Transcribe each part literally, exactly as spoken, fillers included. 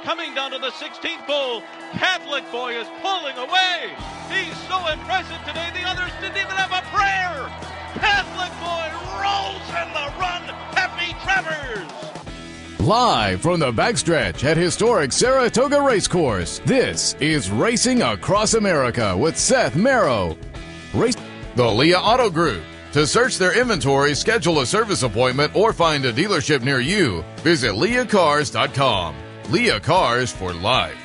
coming down to the sixteenth bull. Catholic Boy is pulling away. He's so impressive today, the others didn't even have a prayer. Catholic Boy rolls in the run. Happy Travers. Live from the backstretch at historic Saratoga Racecourse, this is Racing Across America with Seth Merrow. Race the Leah Auto Group. To search their inventory, schedule a service appointment, or find a dealership near you, visit leah cars dot com. Leah Cars for life.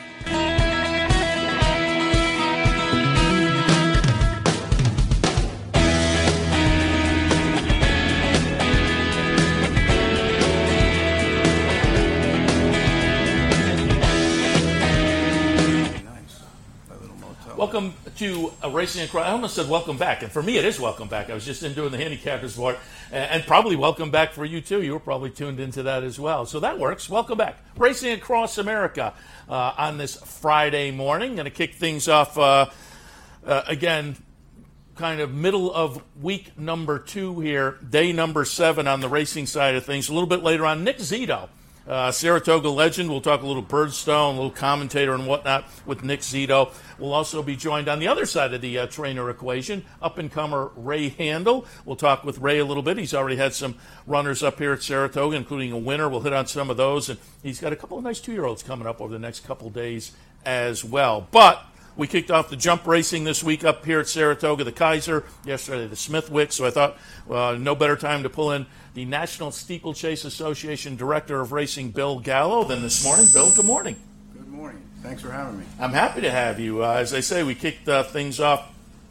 Welcome to uh, Racing Across. I almost said welcome back, and for me it is welcome back. I was just in doing the handicappers part, and, and probably welcome back for you too. You were probably tuned into that as well, so that works. Welcome back, Racing Across America uh, on this Friday morning. Going to kick things off uh, uh, again, kind of middle of week number two here, day number seven on the racing side of things. A little bit later on, Nick Zito. Uh, Saratoga legend. We'll talk a little Birdstone, a little commentator and whatnot with Nick Zito. We'll also be joined on the other side of the uh, trainer equation, up-and-comer Ray Handel. We'll talk with Ray a little bit. He's already had some runners up here at Saratoga, including a winner. We'll hit on some of those. And he's got a couple of nice two-year-olds coming up over the next couple days as well. But we kicked off the jump racing this week up here at Saratoga, the Kaiser, yesterday the Smithwick. So I thought uh, no better time to pull in the National Steeplechase Association Director of Racing, Bill Gallo, than this morning. Bill, good morning. Good morning. Thanks for having me. I'm happy to have you. Uh, as I say, we kicked uh, things off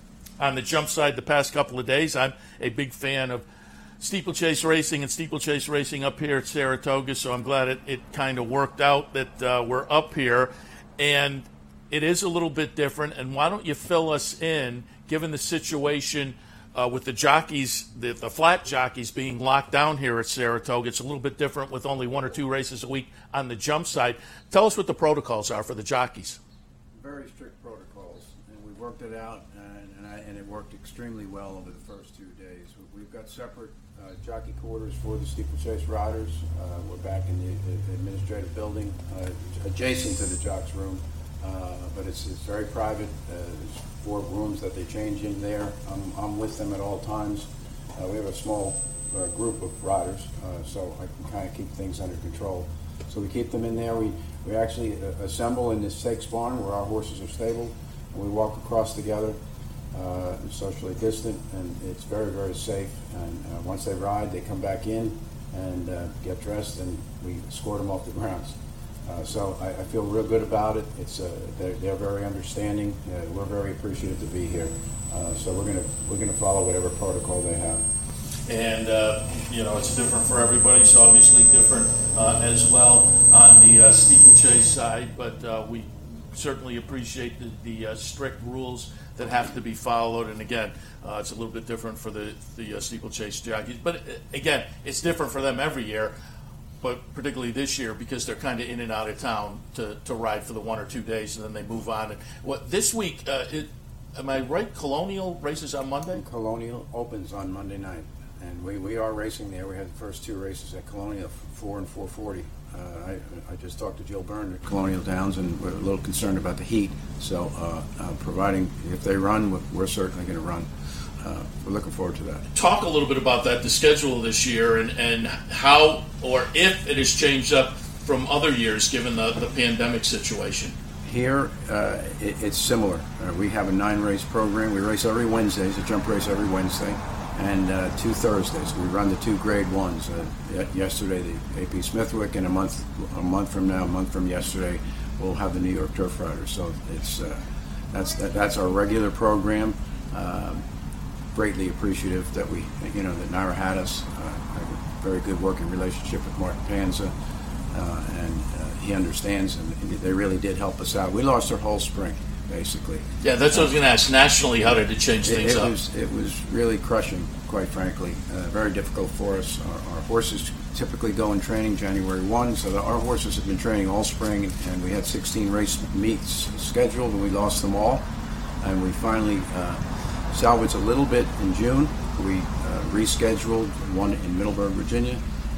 on the jump side the past couple of days. I'm a big fan of steeplechase racing and steeplechase racing up here at Saratoga, so I'm glad it, it kind of worked out that uh, we're up here. And it is a little bit different, and why don't you fill us in, given the situation uh, with the jockeys, the, the flat jockeys being locked down here at Saratoga. It's a little bit different with only one or two races a week on the jump side. Tell us what the protocols are for the jockeys. Very strict protocols, and we worked it out, and, and, I, and it worked extremely well over the first two days. We've got separate uh, jockey quarters for the steeplechase riders. Uh, we're back in the, the administrative building, uh, adjacent to the jocks room. Uh, but it's, it's very private. Uh, there's four rooms that they change in there. I'm, I'm with them at all times. Uh, we have a small uh, group of riders, uh, so I can kind of keep things under control. So we keep them in there. We, we actually uh, assemble in this stakes barn where our horses are stabled, and we walk across together, uh, socially distant, and it's very, very safe. And uh, once they ride, they come back in and uh, get dressed, and we escort them off the grounds. Uh, so I, I feel real good about it. It's uh, they're, they're very understanding. Uh, we're very appreciative to be here. Uh, so we're gonna we're gonna follow whatever protocol they have. And uh, you know, it's different for everybody. So obviously different uh, as well on the uh, steeplechase side. But uh, we certainly appreciate the, the uh, strict rules that have to be followed. And again, uh, it's a little bit different for the the uh, steeplechase jockeys. But uh, again, it's different for them every year. But particularly this year because they're kind of in and out of town to, to ride for the one or two days, and then they move on. And what this week, uh, it, am I right? Colonial races on Monday? Colonial opens on Monday night, and we, we are racing there. We had the first two races at Colonial, four and four forty. Uh, I, I just talked to Jill Byrne at Colonial Downs, and we're a little concerned about the heat. So, uh, uh, providing if they run, we're, we're certainly going to run. Uh, we're looking forward to that. Talk a little bit about that, the schedule this year, and, and how or if it has changed up from other years given the, the pandemic situation. Here, uh, it, it's similar. Uh, we have a nine-race program. We race every Wednesday. It's a jump race every Wednesday, and uh, two Thursdays. We run the two grade ones. Uh, yesterday, the A P Smithwick, and a month a month from now, a month from yesterday, we'll have the New York Turf Riders. So it's uh, that's that, that's our regular program. Um, Greatly appreciative that we, you know, that Naira had us. Uh, I have a very good working relationship with Martin Panza, uh, and uh, he understands, and they really did help us out. We lost our whole spring, basically. Yeah, that's what I was going to ask. Nationally, how did it change it, things it up? Was, it was really crushing, quite frankly. Uh, very difficult for us. Our, our horses typically go in training January first, so the, our horses have been training all spring, and we had sixteen race meets scheduled, and we lost them all. And we finally uh, salvaged a little bit in June. We uh, rescheduled one in Middleburg, Virginia,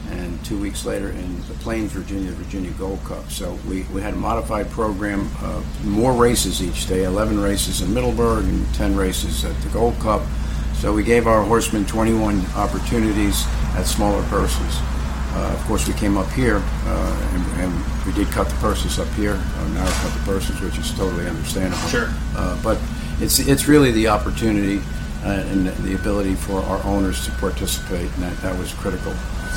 and two weeks later in the Plains, Virginia, Virginia Gold Cup. So we, we had a modified program, uh, more races each day, eleven races in Middleburg and ten races at the Gold Cup. So we gave our horsemen twenty-one opportunities at smaller purses. Uh, of course, we came up here, uh, and, and we did cut the purses up here. Uh, now we cut the purses, which is totally understandable. Sure. Uh, but it's it's really the opportunity uh, and the ability for our owners to participate, and that, that was critical.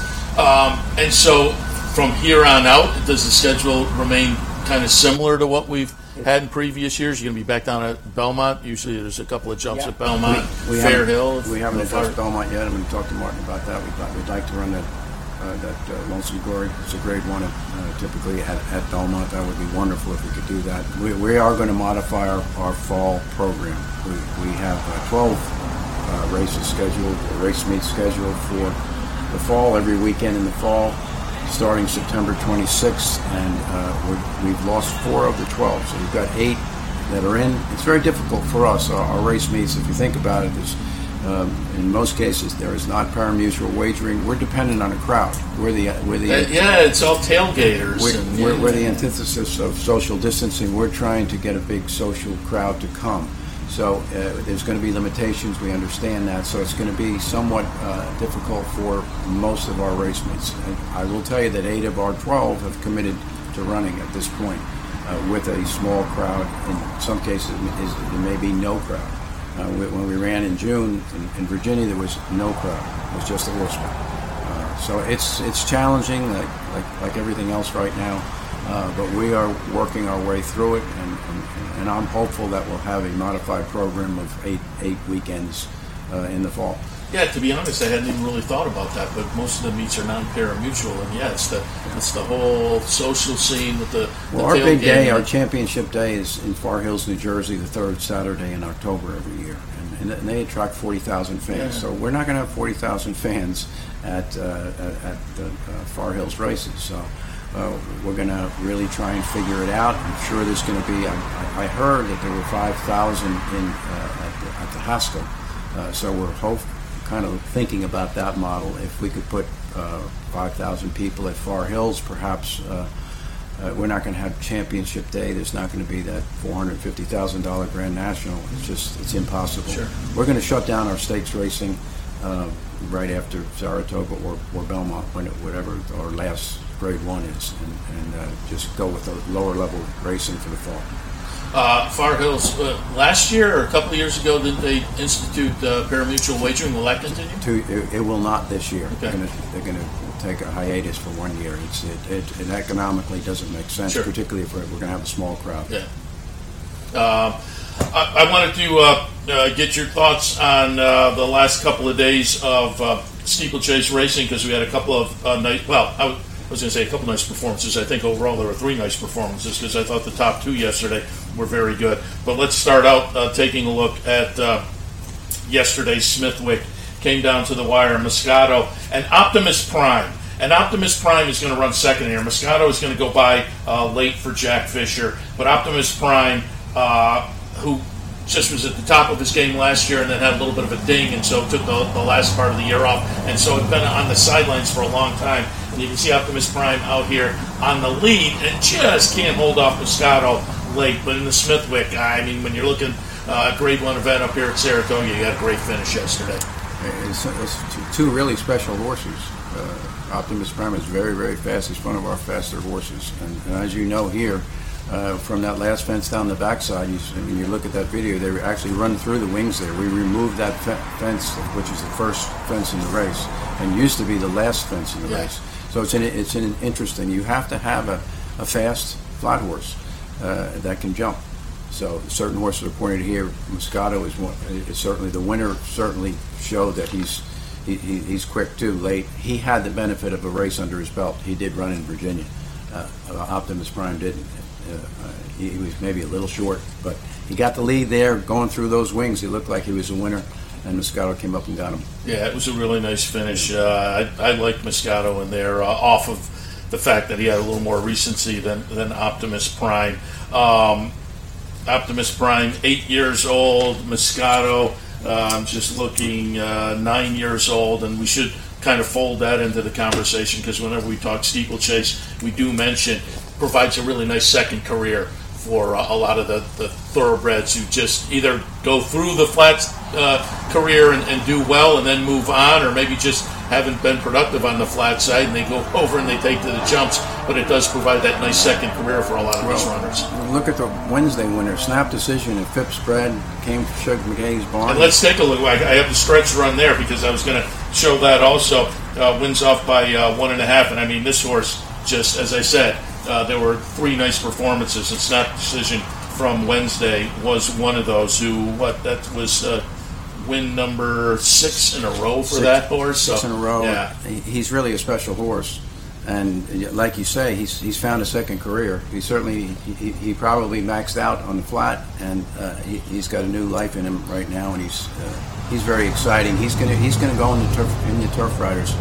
Um, and so, from here on out, does the schedule remain kind of similar to what we've had in previous years? You're going to be back down at Belmont. Usually, there's a couple of jumps Yeah. at Belmont, we, we Fair Hill. We haven't addressed Belmont yet. I'm going to talk to Martin about that. We'd, we'd like to run that. Uh, that uh, Lonesome Glory. It's a grade one uh, typically at, at Belmont. That would be wonderful if we could do that. We, we are going to modify our, our fall program. We, we have uh, twelve uh, races scheduled, race meets scheduled for the fall, every weekend in the fall, starting September twenty-sixth, and uh, we're, we've lost four of the twelve. So we've got eight that are in. It's very difficult for us. Our, our race meets, if you think about it, is Um, in most cases, there is not parimutuel wagering. We're dependent on a crowd. We're the we're the Uh, yeah, it's all tailgaters. we're, and, we're, yeah. we're the antithesis of social distancing. We're trying to get a big social crowd to come. So uh, there's going to be limitations. We understand that. So it's going to be somewhat uh, difficult for most of our race meets. And I will tell you that eight of our twelve have committed to running at this point uh, with a small crowd. In some cases, it, is, it may be no crowd. Uh, when we ran in June in, in Virginia, there was no crowd. It was just the horsemen. Uh, so it's it's challenging, like like, like everything else right now. Uh, but we are working our way through it, and, and, and I'm hopeful that we'll have a modified program of eight eight weekends uh, in the fall. Yeah, to be honest, I hadn't even really thought about that, but most of the meets are non-parimutuel, and yeah, it's the it's the whole social scene with the, the Well, our big day, tailgating. our championship day, is in Far Hills, New Jersey, the third Saturday in October every year, and, and they attract forty thousand fans. Yeah. So we're not going to have forty thousand fans at uh, at, at the uh, Far Hills races. So uh, we're going to really try and figure it out. I'm sure there's going to be. I, I heard that there were five thousand in uh, at, the, at the Haskell. Uh, so we're hoping. Kind of thinking about that model. If we could put uh, five thousand people at Far Hills, perhaps uh, uh, we're not going to have championship day. There's not going to be that four hundred fifty thousand dollars Grand National. It's just, it's impossible. Sure. We're going to shut down our stakes racing uh, right after Saratoga or, or Belmont, when it, whatever our last grade one is, and, and uh, just go with the lower level racing for the fall. Uh, Far Hills, uh, last year or a couple of years ago, did they institute uh, parimutuel wagering? Will that continue? To, it, it will not this year. Okay. They're going to they're going to take a hiatus for one year. It's it, it, it economically doesn't make sense, Sure. particularly if we're, we're going to have a small crowd. Yeah. Uh, I, I wanted to uh, uh, get your thoughts on uh, the last couple of days of uh, steeplechase racing, because we had a couple of uh, nice. Well, I was, I was going to say a couple nice performances. I think overall there were three nice performances, because I thought the top two yesterday were very good. But let's start out uh, taking a look at uh, yesterday's Smithwick. Came down to the wire. Moscato and Optimus Prime. And Optimus Prime is going to run second here. Moscato is going to go by uh, late for Jack Fisher. But Optimus Prime, uh, who just was at the top of his game last year and then had a little bit of a ding, and so took the, the last part of the year off, and so had been on the sidelines for a long time. And you can see Optimus Prime out here on the lead and just can't hold off Moscato late. But in the Smithwick, I mean, when you're looking uh, at grade one event up here at Saratoga, you got a great finish yesterday. It's, it's two really special horses. Uh, Optimus Prime is very, very fast. He's one of our faster horses. And, and as you know here, uh, from that last fence down the backside, you, when you look at that video, they actually run through the wings there. We removed that fe- fence, which is the first fence in the race, and used to be the last fence in the Yeah. race. So it's an, it's an interesting. You have to have a, a fast flat horse uh, that can jump. So certain horses are pointed here. Moscato is one. Is certainly the winner. Certainly showed that he's he, he, he's quick too. Late, he had the benefit of a race under his belt. He did run in Virginia. Uh, Optimus Prime didn't. Uh, uh, he, he was maybe a little short, but he got the lead there, going through those wings. He looked like he was a winner, and Moscato came up and got him. Yeah, it was a really nice finish. Uh, I, I liked Moscato in there, uh, off of the fact that he had a little more recency than, than Optimus Prime. Um, Optimus Prime, eight years old. Moscato, Uh, I'm just looking uh, nine years old, and we should kind of fold that into the conversation because whenever we talk steeplechase, we do mention provides a really nice second career for uh, a lot of the, the thoroughbreds who just either go through the flat uh, career and, and do well and then move on, or maybe just haven't been productive on the flat side and they go over and they take to the jumps. But it does provide that nice second career for a lot of well, these runners. Look at the Wednesday winner, snap decision at Phipps Bred, came from Shug McKay's barn. And let's take a look. I have the stretch run there because I was going to show that also. Uh, wins off by uh, one and a half, and I mean this horse just, as I said, uh, there were three nice performances, and snap decision from Wednesday was one of those. Who what that was uh, win number six in a row for six, that horse. Six so, in a row. Yeah, he's really a special horse, and like you say, he's he's found a second career. He certainly he, he probably maxed out on the flat, and uh, he, he's got a new life in him right now, and he's. Uh, He's very exciting. He's gonna he's gonna go in the turf in the Turf Riders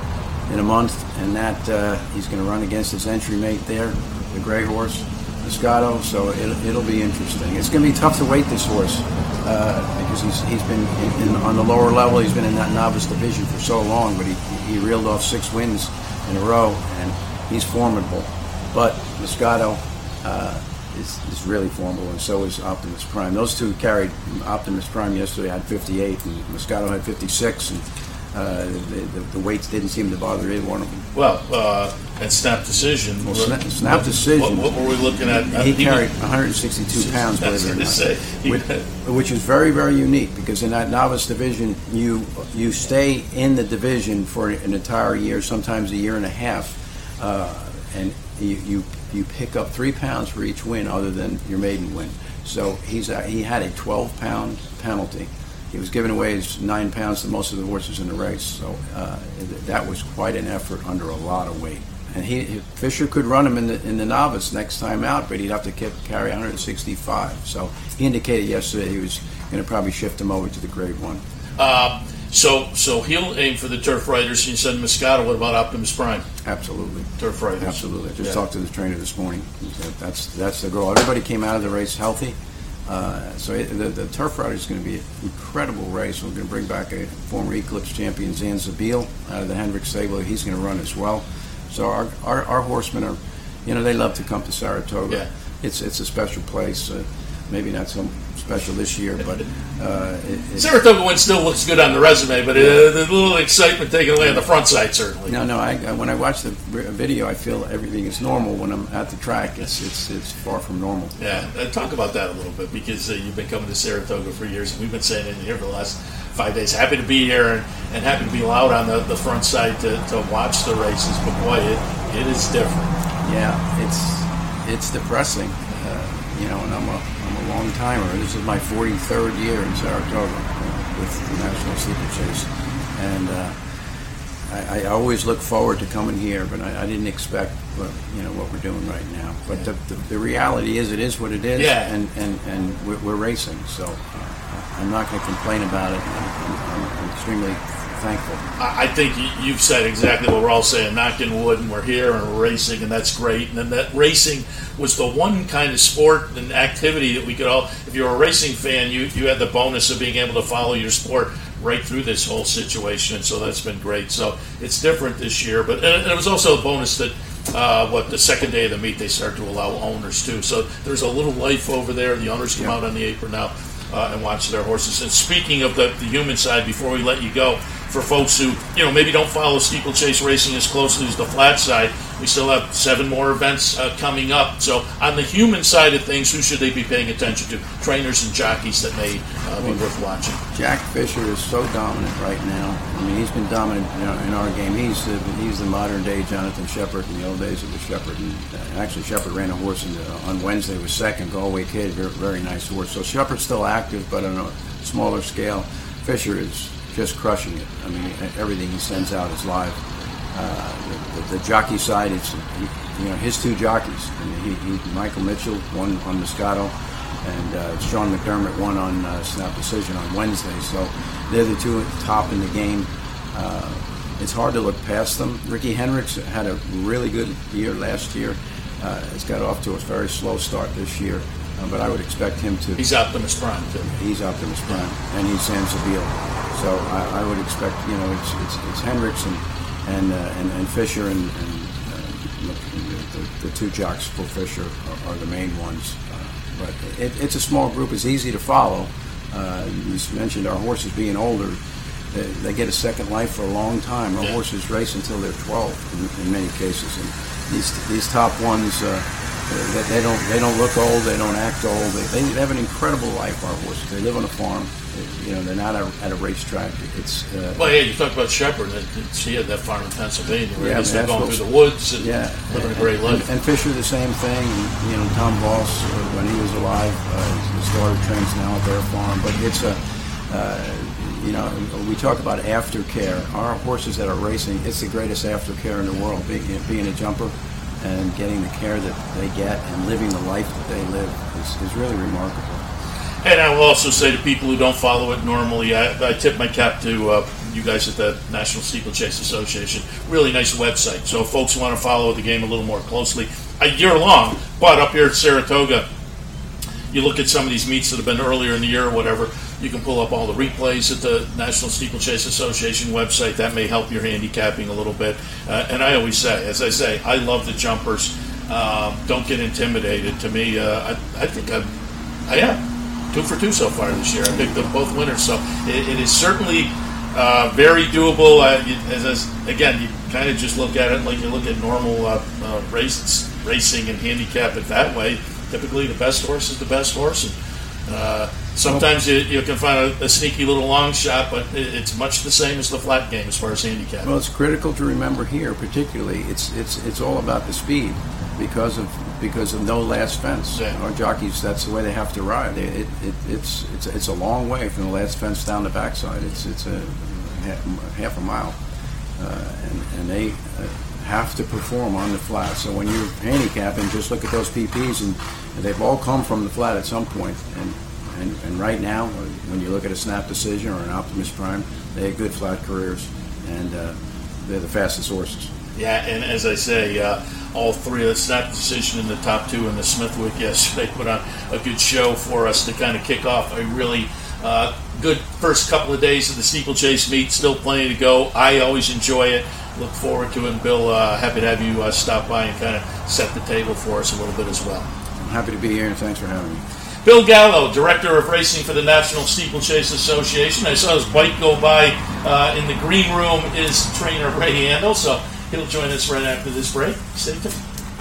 in a month, and that uh, he's gonna run against his entry mate there, the gray horse, Moscato. So it'll, it'll be interesting. It's gonna be tough to weight this horse uh, because he's he's been in, in, on the lower level. He's been in that novice division for so long, but he he reeled off six wins in a row, and he's formidable. But Moscato. Uh, Is, is really formidable, and so is Optimus Prime. Those two carried. Optimus Prime yesterday had fifty-eight, and Moscato had fifty-six, and uh, the, the, the weights didn't seem to bother either one of them. Well, uh, and snap decision. Well, snap, snap what, decision. What, what were we looking at? He, he carried one hundred sixty-two pounds, believe it or not, say, which, which is very, very unique because in that novice division, you you stay in the division for an entire year, sometimes a year and a half, uh, and you. you You pick up three pounds for each win, other than your maiden win. So he's a, he had a twelve pound penalty. He was giving away his nine pounds to most of the horses in the race. So uh, that was quite an effort under a lot of weight. And he Fisher could run him in the in the novice next time out, but he'd have to keep, carry one hundred sixty-five. So he indicated yesterday he was going to probably shift him over to the grade one. Uh, So, so he'll aim for the Turf Riders. You said Moscato. What about Optimus Prime? Absolutely, Turf Riders. Absolutely. I just yeah. talked to the trainer this morning. He said that's that's the goal. Everybody came out of the race healthy, uh, so it, the, the Turf Riders is going to be an incredible race. We're going to bring back a former Eclipse champion, Zan Zabeel, out of the Hendrick stable. He's going to run as well. So our, our our horsemen are, you know, they love to come to Saratoga. Yeah. It's it's a special place. Uh, maybe not so special this year, but uh, it, it, Saratoga win still looks good on the resume, but uh, the little excitement taken away on the front side certainly. No, no. I, when I watch the video, I feel everything is normal. When I'm at the track, it's it's it's far from normal. Yeah, uh, talk about that a little bit because uh, you've been coming to Saratoga for years, and we've been saying it here for the last five days. Happy to be here and, and happy to be loud on the, the front side to, to watch the races, but boy, it it is different. Yeah, it's it's depressing, uh, you know. And I'm a I'm a long timer. This is my forty-third year in Saratoga uh, with the National Steeplechase, and uh, I, I always look forward to coming here, but I, I didn't expect what, you know what we're doing right now. But yeah. the, the the reality is, it is what it is, yeah. and and and we're, we're racing. So uh, I'm not going to complain about it. I'm, I'm, I'm extremely thankful. I think you've said exactly what we're all saying, knocking wood, and we're here and we're racing, and that's great. And then that racing was the one kind of sport and activity that we could all, if you're a racing fan, you, you had the bonus of being able to follow your sport right through this whole situation, and so that's been great. So it's different this year, but and it was also a bonus that uh, what the second day of the meet they start to allow owners too. So there's a little life over there. The owners come yeah. out on the apron now uh, and watch their horses. And speaking of the, the human side, before we let you go, for folks who, you know, maybe don't follow steeplechase racing as closely as the flat side, we still have seven more events uh, coming up. So on the human side of things, who should they be paying attention to? Trainers and jockeys that may uh, be worth watching. Jack Fisher is so dominant right now. I mean, he's been dominant you know, in our game. He's the, he's the modern day Jonathan Shepard in the old days of the Shepard. And uh, actually, Shepard ran a horse in the, on Wednesday, was second, Galway Kid, very, very nice horse. So Shepard's still active, but on a smaller scale. Fisher is just crushing it. I mean, everything he sends out is live. Uh, the, the, the jockey side, it's he, you know his two jockeys. I mean, he, he, Michael Mitchell won on Moscato, and uh, Sean McDermott won on uh, Snap Decision on Wednesday. So they're the two top in the game. Uh, it's hard to look past them. Ricky Hendricks had a really good year last year. Uh, it's got off to a very slow start this year. uh, but I would expect him to. He's Optimus Prime too. He's Optimus Prime, and he's Sam Zabeel. So I, I would expect, you know, it's it's, it's Hendricks and and, uh, and and Fisher and, and uh, the, the two jocks for Fisher are, are the main ones. Uh, but it, it's a small group. It's easy to follow. Uh, you mentioned our horses being older. They, they get a second life for a long time. Our horses race until they're twelve in, in many cases, and these these top ones, uh, they, they don't they don't look old. They don't act old. They, they have an incredible life. Our horses. They live on a farm. They, you know, they're not at, at a racetrack. It's uh, well, yeah. You talked about Shepard. She had that farm in Pennsylvania. Where yeah, they're going through the woods and yeah, living a great life. And, and Fisher the same thing. And, you know, Tom Voss, when he was alive, uh, his daughter trains now at their farm. But it's a uh, You know, we talk about aftercare. Our horses that are racing, it's the greatest aftercare in the world. Being, being a jumper and getting the care that they get and living the life that they live is, is really remarkable. And I will also say to people who don't follow it normally, I, I tip my cap to uh, you guys at the National Steeplechase Association. Really nice website. So if folks want to follow the game a little more closely, a year long, but up here at Saratoga, you look at some of these meets that have been earlier in the year or whatever, you can pull up all the replays at the National Steeplechase Association website. That may help your handicapping a little bit. Uh, and I always say, as I say, I love the jumpers. Um, don't get intimidated. To me, uh, I, I think I'm, I am. Two for two so far this year. I picked up both winners. So it, it is certainly uh, very doable. Uh, you, as, as Again, you kind of just look at it like you look at normal uh, uh, race, racing and handicap it that way. Typically, the best horse is the best horse. And, uh, sometimes you, you can find a, a sneaky little long shot, but it, it's much the same as the flat game as far as handicap. Well, it's critical to remember here, particularly, it's it's it's all about the speed because of because of no last fence. Yeah. Our jockeys, that's the way they have to ride. It, it, it it's it's it's a long way from the last fence down the backside. It's it's a half, half a mile, uh, and and they. Uh, have to perform on the flat. So when you're handicapping, just look at those P Ps, and they've all come from the flat at some point. And, and and right now, when you look at a Snap Decision or an Optimus Prime, they have good flat careers, and uh, they're the fastest horses. Yeah, and as I say, uh, all three of the Snap Decision and the top two in the Smithwick yesterday put on a good show for us to kind of kick off a really uh, good first couple of days of the steeplechase meet. Still plenty to go. I always enjoy it. Look forward to it. And Bill, uh, happy to have you uh, stop by and kind of set the table for us a little bit as well. I'm happy to be here, and thanks for having me. Bill Gallo, Director of Racing for the National Steeplechase Association. I saw his bike go by uh, in the green room is trainer Ray Handel, so he'll join us right after this break. Stay tuned.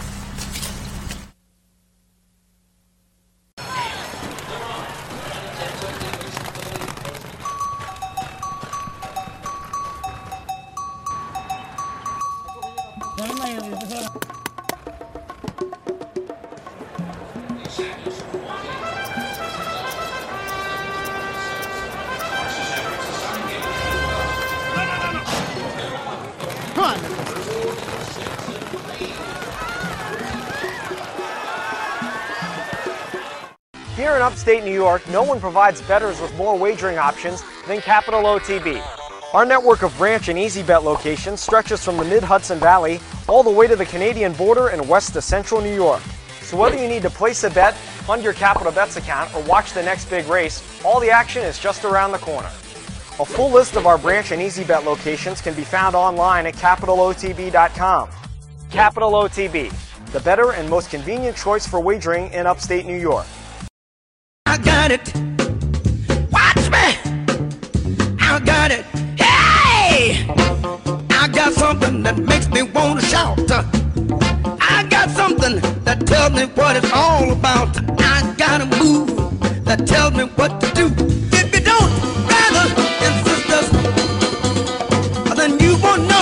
Here in upstate New York, no one provides bettors with more wagering options than Capital O T B. Our network of branch and easy bet locations stretches from the mid-Hudson Valley all the way to the Canadian border and west to central New York. So whether you need to place a bet, fund your Capital Bets account, or watch the next big race, all the action is just around the corner. A full list of our branch and easy bet locations can be found online at capital O T B dot com. Capital O T B, the better and most convenient choice for wagering in upstate New York. I got it. Watch me. I got it. Hey! I got something that makes me want to shout. I got something that tells me what it's all about. I got a move that tells me what to do. If you don't, brothers and sisters, then you won't know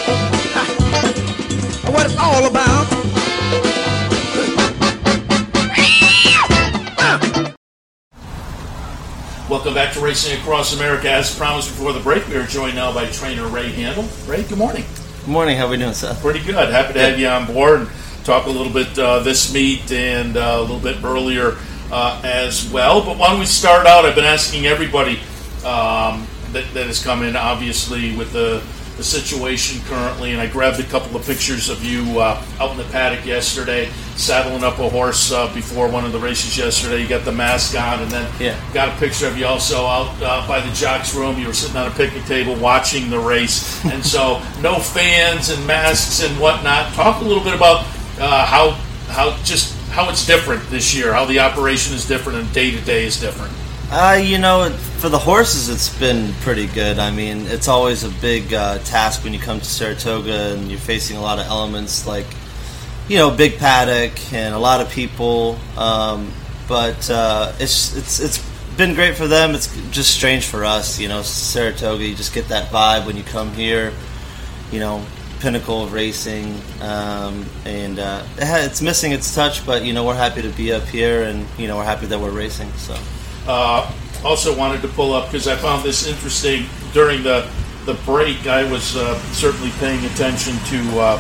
what it's all about. Welcome back to Racing Across America. As promised before the break, we are joined now by trainer Ray Handel. Ray, good morning. Good morning. How are we doing, Seth? Pretty good. Happy to have you on board and talk a little bit uh, this meet and uh, a little bit earlier uh, as well. But why don't we start out? I've been asking everybody um, that, that has come in, obviously, with the, the situation currently, and I grabbed a couple of pictures of you uh, out in the paddock yesterday. saddling up a horse uh, before one of the races yesterday. You got the mask on, and then yeah. got a picture of you also out uh, by the jocks room. You were sitting on a picnic table watching the race, and so no fans and masks and whatnot. Talk a little bit about uh, how how just how it's different this year, how the operation is different and day to day is different. Uh, you know, for the horses, it's been pretty good. I mean, it's always a big uh, task when you come to Saratoga and you're facing a lot of elements like, you know, big paddock and a lot of people. Um, but uh, it's it's it's been great for them. It's just strange for us. You know, Saratoga, you just get that vibe when you come here. You know, pinnacle of racing, um, and uh, it's missing its touch. But you know, we're happy to be up here, and you know, we're happy that we're racing. So. Uh, also wanted to pull up because I found this interesting during the the break. I was uh, certainly paying attention to uh,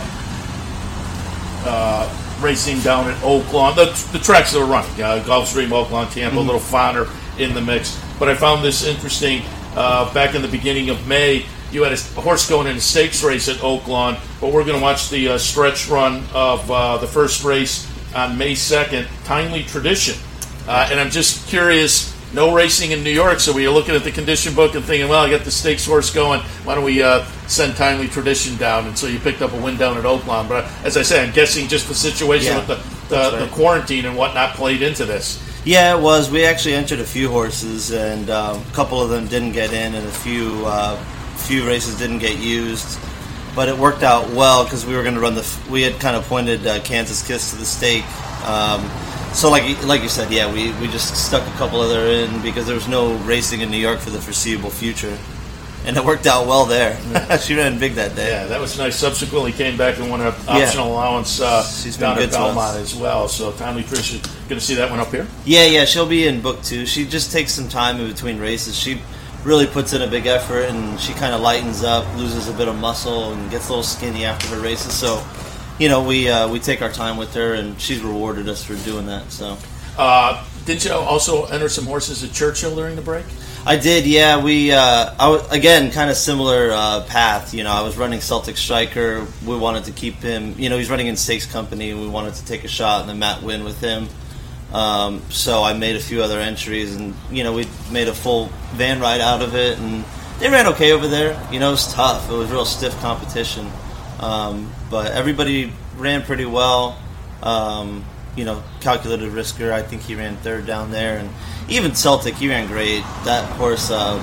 uh, racing down at Oaklawn, the, the tracks that are running, uh, Gulfstream, Oaklawn, Tampa, mm-hmm. a little Fonder in the mix. But I found this interesting. Uh, back in the beginning of May, you had a horse going in a stakes race at Oaklawn, but we're going to watch the uh, stretch run of uh, the first race on May second, Timely Tradition. Uh, and I'm just curious. No racing in New York, so we are looking at the condition book and thinking, well, I got the stakes horse going. Why don't we uh, send Timely Tradition down? And so you picked up a win down at Oaklawn. But as I say, I'm guessing just the situation yeah, with the, the, right. the quarantine and whatnot played into this. Yeah, it was. We actually entered a few horses, and um, a couple of them didn't get in, and a few uh, few races didn't get used. But it worked out well because we were going to run the. We had kind of pointed uh, Kansas Kiss to the stake. Um, So like like you said, yeah, we, we just stuck a couple other in because there was no racing in New York for the foreseeable future. And it worked out well there. She ran big that day. Yeah, that was nice. Subsequently came back and won an optional yeah. allowance uh, down at Belmont as well. So Timely Tradition, going to see that one up here? Yeah, yeah, she'll be in book two. She just takes some time in between races. She really puts in a big effort, and she kind of lightens up, loses a bit of muscle, and gets a little skinny after her races. So... You know, we uh, we take our time with her, and she's rewarded us for doing that. So, uh, did you also enter some horses at Churchill during the break? I did, yeah. We uh, I w- again kind of similar uh, path. You know, I was running Celtic Striker. We wanted to keep him. You know, he's running in Stakes Company, and we wanted to take a shot and then Matt win with him. Um, so I made a few other entries, and you know, we made a full van ride out of it, and they ran okay over there. You know, it was tough. It was real stiff competition. Um, but everybody ran pretty well. Um, you know, Calculated Risker, I think he ran third down there, and even Celtic, he ran great. That horse, um,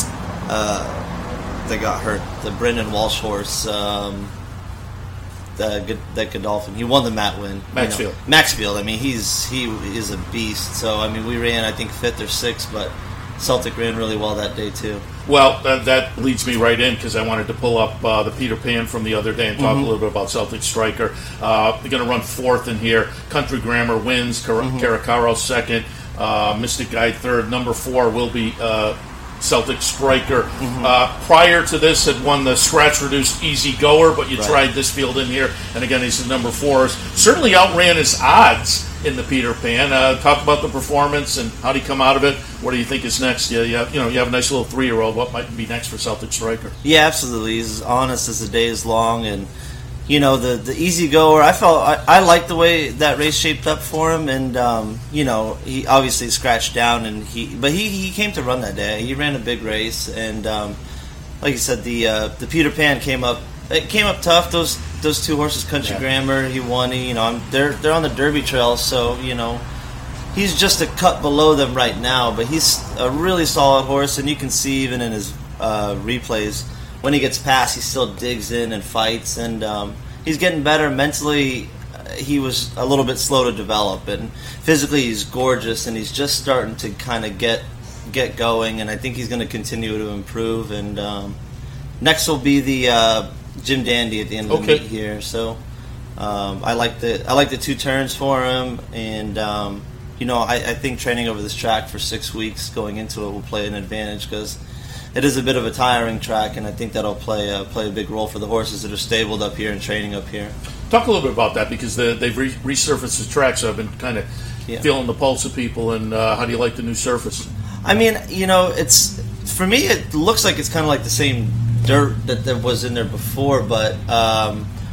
uh, that got hurt, the Brendan Walsh horse, um, the that Godolphin, he won the Matt win. Maxfield. You know, Maxfield. I mean, he's he is a beast. So I mean, we ran I think fifth or sixth, but Celtic ran really well that day too. Well, uh, that leads me right in because I wanted to pull up uh, the Peter Pan from the other day and talk mm-hmm. a little bit about Celtic Striker. Uh, they're going to run fourth in here. Country Grammar wins. Car- mm-hmm. Caracaro second. Uh, Mystic Guide third. Number four will be uh, Celtic Striker. Mm-hmm. Uh, prior to this, had won the scratch-reduced Easy Goer, but you right. tried this field in here, and again, he's the number four. Certainly outran his odds in the Peter Pan. Uh, talk about the performance and how did he come out of it. What do you think is next? You, you, have, you know, you have a nice little three-year-old. What might be next for Celtic Striker? Yeah, absolutely. He's as honest as the day is long, and you know the the Easy Goer. I felt I, I liked the way that race shaped up for him, and um, you know he obviously scratched down, and he but he, he came to run that day. He ran a big race, and um, like you said, the uh, the Peter Pan came up. It came up tough. Those those two horses, Country yeah. Grammar, he won. He, you know, I'm, they're they're on the Derby trail, so you know he's just a cut below them right now. But he's a really solid horse, and you can see even in his uh, replays when he gets past, he still digs in and fights, and um, he's getting better mentally. He was a little bit slow to develop, and physically he's gorgeous, and he's just starting to kind of get get going. And I think he's going to continue to improve. And um, next will be the uh, Jim Dandy at the end of okay. the meet here. So um, I like the I like the two turns for him, and um, you know I, I think training over this track for six weeks going into it will play an advantage because it is a bit of a tiring track, and I think that'll play uh, play a big role for the horses that are stabled up here and training up here. Talk a little bit about that because the, they've re- resurfaced the track, so I've been kind of yeah. feeling the pulse of people. And uh, how do you like the new surface? I mean, you know, it's for me it looks like it's kind of like the same dirt that, that was in there before, but um,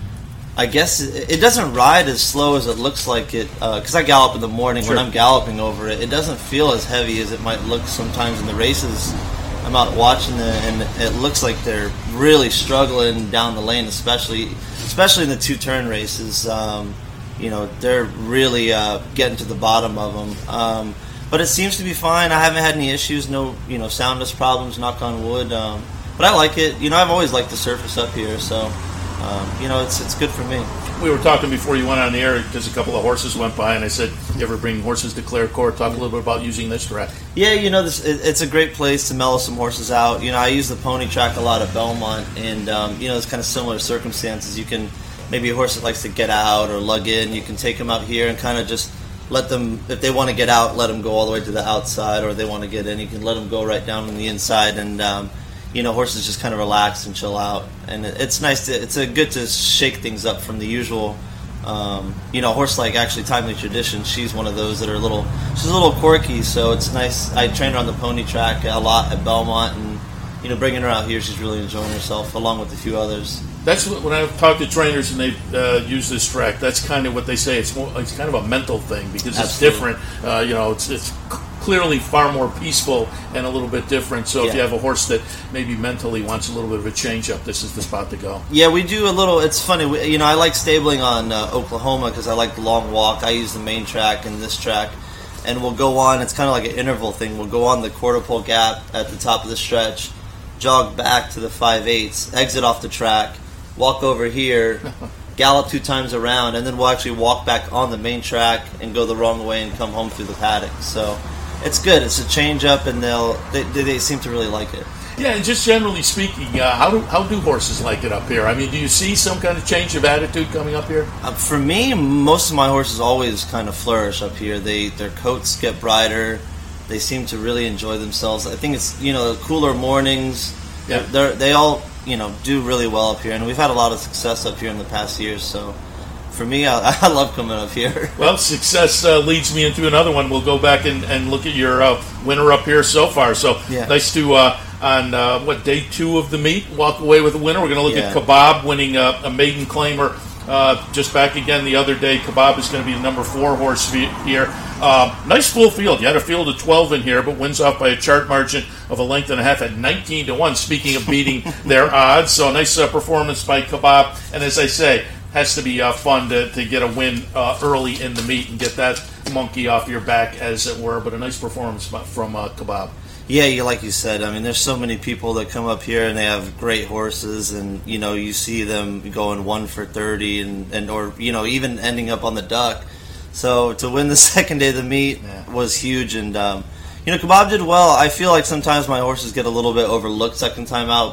I guess it, it doesn't ride as slow as it looks like it, because uh, I gallop in the morning. Sure. When I'm galloping over it, it doesn't feel as heavy as it might look sometimes in the races. I'm out watching it, and it looks like they're really struggling down the lane, especially especially in the two-turn races. Um, you know, they're really uh, getting to the bottom of them. Um, but it seems to be fine. I haven't had any issues, no you know soundness problems, knock on wood. Um, but I like it. You know, I've always liked the surface up here, so um, you know, it's it's good for me. We were talking before you went on the air because a couple of horses went by, and I said, "You ever bring horses to Clare Court?" Talk a little bit about using this track. Yeah, you know, this it, it's a great place to mellow some horses out. You know, I use the pony track a lot at Belmont, and um, you know, it's kind of similar circumstances. You can maybe a horse that likes to get out or lug in. You can take them out here and kind of just let them, if they want to get out, let them go all the way to the outside, or they want to get in, you can let them go right down on the inside, and um, you know, horses just kind of relax and chill out. And it, it's nice to, it's a good to shake things up from the usual. Um, you know, a horse like actually Timely Tradition, she's one of those that are a little, she's a little quirky, so it's nice. I trained her on the pony track a lot at Belmont, and you know, bringing her out here, she's really enjoying herself, along with a few others. That's what, when I've talked to trainers and they uh, use this track, that's kind of what they say. It's more, it's kind of a mental thing because it's Absolutely. different. Uh, you know, it's it's clearly far more peaceful and a little bit different. So Yeah. if you have a horse that maybe mentally wants a little bit of a change up, this is the spot to go. Yeah, we do a little. It's funny, we, you know. I like stabling on uh, Oklahoma because I like the long walk. I use the main track and this track, and we'll go on. It's kind of like an interval thing. We'll go on the quarter pole gap at the top of the stretch, jog back to the five eighths, exit off the track, walk over here, gallop two times around, and then we'll actually walk back on the main track and go the wrong way and come home through the paddock. So it's good. It's a change up, and they'll they, they seem to really like it. Yeah, and just generally speaking, uh, how do how do horses like it up here? I mean, do you see some kind of change of attitude coming up here? Uh, for me, most of my horses always kind of flourish up here. They their coats get brighter. They seem to really enjoy themselves. I think it's, you know, cooler mornings. Yeah. They're, they all, you know, do really well up here, and we've had a lot of success up here in the past years. So, for me, I, I love coming up here. Well, success uh, leads me into another one. We'll go back and, and look at your uh, winner up here so far. So Yeah. nice to, uh, on uh, what, day two of the meet, walk away with a winner. We're going to look Yeah. at Kebab winning uh, a maiden claimer uh, just back again the other day. Kebab is going to be the number four horse fe- here. Uh, nice full field. You had a field of twelve in here, but wins off by a chart margin of a length and a half at nineteen to one, speaking of beating their odds. So a nice uh, performance by Kebab. And as I say, has to be uh, fun to, to get a win uh, early in the meet and get that monkey off your back, as it were. But a nice performance from uh, Kebab. Yeah, you like you said. I mean, there's so many people that come up here and they have great horses, and you know, you see them going one for thirty, and, and or you know, even ending up on the duck. So to win the second day of the meet Yeah. was huge, and um, you know, Kebab did well. I feel like sometimes my horses get a little bit overlooked second time out.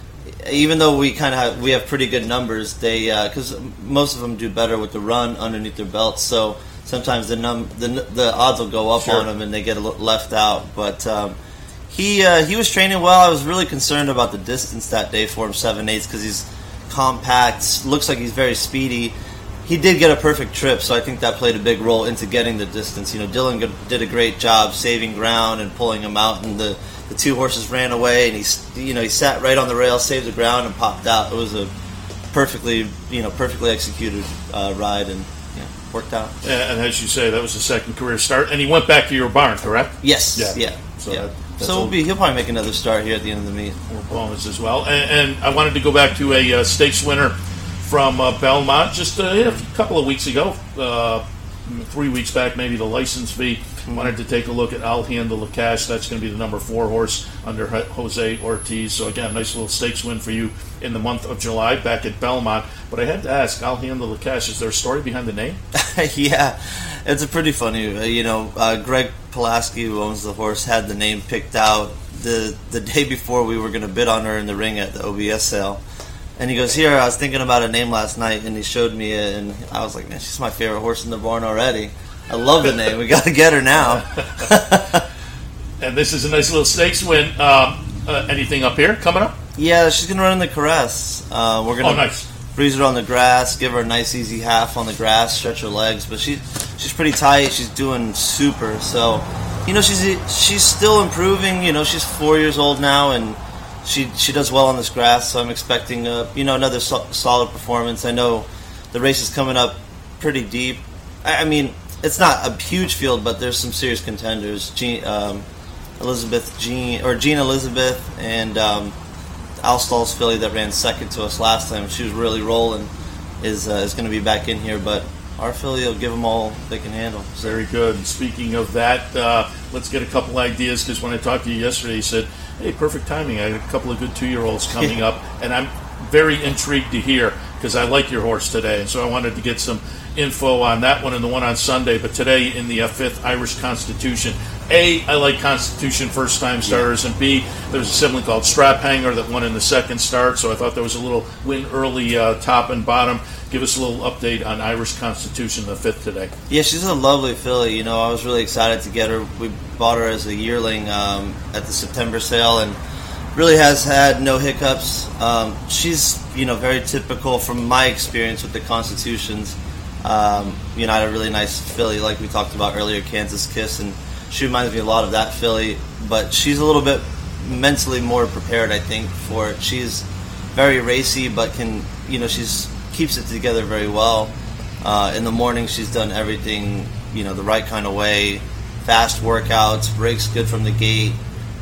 Even though we kind of have, we have pretty good numbers, they because uh, most of them do better with the run underneath their belts. So sometimes the num the the odds will go up Sure. on them and they get a little left out. But um, he uh, he was training well. I was really concerned about the distance that day for him, seven eighths, because he's compact. Looks like he's very speedy. He did get a perfect trip, so I think that played a big role into getting the distance. You know, Dylan did a great job saving ground and pulling him out, and the, the two horses ran away, and he, you know, he sat right on the rail, saved the ground, and popped out. It was a perfectly, you know, perfectly executed uh, ride, and yeah, worked out. Yeah, and as you say, that was the second career start, and he went back to your barn, correct? Yes, Yeah. yeah, So yeah. that- that's so a- we'll be, he'll probably make another start here at the end of the meet. Bonus as well. And, and I wanted to go back to a uh, stakes winner from uh, Belmont just uh, yeah, a couple of weeks ago, uh, three weeks back, maybe the license fee. Wanted to take a look at Alejandro Lacache. That's going to be the number four horse under Jose Ortiz. So again, nice little stakes win for you in the month of July back at Belmont. But I had to ask, Alejandro Lacache, is there a story behind the name? Yeah, it's a pretty funny. Uh, you know, uh, Greg Pulaski, who owns the horse, had the name picked out the the day before we were going to bid on her in the ring at the O B S sale. And he goes, "Here, I was thinking about a name last night," and he showed me it, and I was like, "Man, she's my favorite horse in the barn already. I love the name. We got to get her now." And this is a nice little stakes win. Um, uh, anything up here coming up? Yeah, she's gonna run in the Caress. Uh, we're gonna Oh, nice. breeze her on the grass, give her a nice easy half on the grass, stretch her legs. But she she's pretty tight. She's doing super. So, you know, she's she's still improving. You know, she's four years old now, and she she does well on this grass. So I'm expecting uh, you know another so- solid performance. I know the race is coming up pretty deep. I, I mean, it's not a huge field, but there's some serious contenders. Jean, um, Elizabeth Jean or Jean Elizabeth and um, Al Stall's filly that ran second to us last time. She was really rolling. Is uh, is going to be back in here, but our filly will give them all they can handle. So. Very good. And speaking of that, uh, let's get a couple ideas, because when I talked to you yesterday, you said, hey, perfect timing. I had a couple of good two-year-olds coming yeah. up, and I'm very intrigued to hear, because I like your horse today, and so I wanted to get some info on that one and the one on Sunday. But today in the uh, fifth, Irish Constitution. A, I like Constitution first-time starters, yeah. and B, there's a sibling called Strap Hanger that won in the second start, so I thought there was a little win early uh, top and bottom. Give us a little update on Irish Constitution, the fifth today. Yeah, she's a lovely filly. You know, I was really excited to get her. We bought her as a yearling um, at the September sale, and really has had no hiccups. Um, she's, you know, very typical from my experience with the Constitutions. Um, you know, I had a really nice filly, like we talked about earlier, Kansas Kiss, and she reminds me a lot of that filly, but she's a little bit mentally more prepared, I think, for it. She's very racy, but can, you know, she's keeps it together very well. Uh, in the morning, she's done everything, you know, the right kind of way. Fast workouts, breaks good from the gate.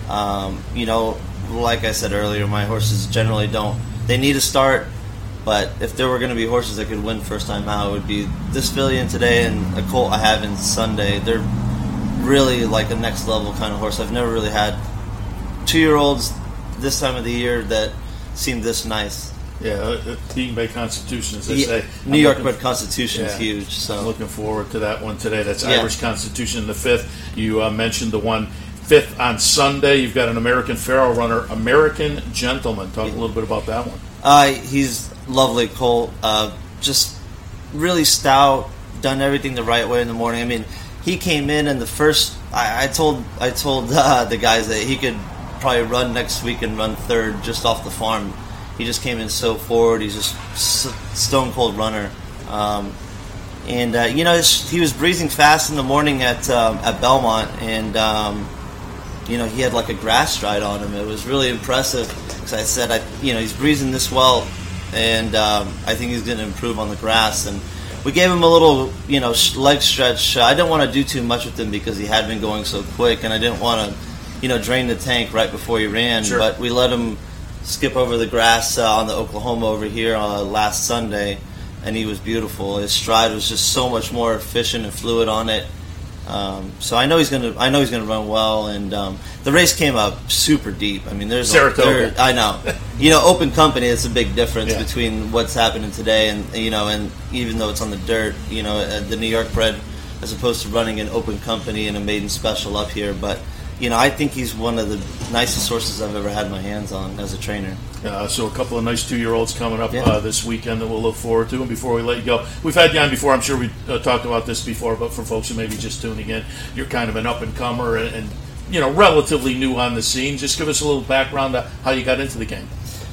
Um, you know, like I said earlier, my horses generally don't. They need a start, but if there were going to be horses that could win first time out, it would be this filly in today and a colt I have in Sunday. They're really like a next level kind of horse. I've never really had two-year-olds this time of the year that seem this nice. Yeah, uh, beaten by Constitution, as they yeah, say. New I'm York bred Constitution is yeah, huge. So I'm looking forward to that one today. That's yeah. Irish Constitution in the fifth. You uh, mentioned the one fifth on Sunday. You've got an American Pharoah runner, American Gentleman. Talk yeah. a little bit about that one. Uh, he's lovely colt. Uh, just really stout. Done everything the right way in the morning. I mean, he came in and the first. I, I told I told uh, the guys that he could probably run next week and run third just off the farm. He just came in so forward. He's just stone cold runner, um, and uh, you know he was breezing fast in the morning at um, at Belmont, and um, you know he had like a grass stride on him. It was really impressive because I said, I, you know, he's breezing this well, and um, I think he's going to improve on the grass. And we gave him a little, you know, leg stretch. I didn't want to do too much with him because he had been going so quick, and I didn't want to, you know, drain the tank right before he ran. Sure. But we let him skip over the grass uh, on the Oklahoma over here uh, last Sunday, and he was beautiful. His stride was just so much more efficient and fluid on it. Um, so I know he's gonna. I know he's gonna run well. And um, the race came up super deep. I mean, there's Saratoga. There, I know. You know, open company. It's a big difference yeah. between what's happening today and you know, and even though it's on the dirt, you know, the New York bred as opposed to running an open company and a maiden special up here, but. You know, I think he's one of the nicest horses I've ever had my hands on as a trainer. Uh, so a couple of nice two-year-olds coming up yeah. uh, this weekend that we'll look forward to. And before we let you go, we've had you on before. I'm sure we uh, talked about this before, but for folks who may be just tuning in, you're kind of an up-and-comer and, and, you know, relatively new on the scene. Just give us a little background on how you got into the game.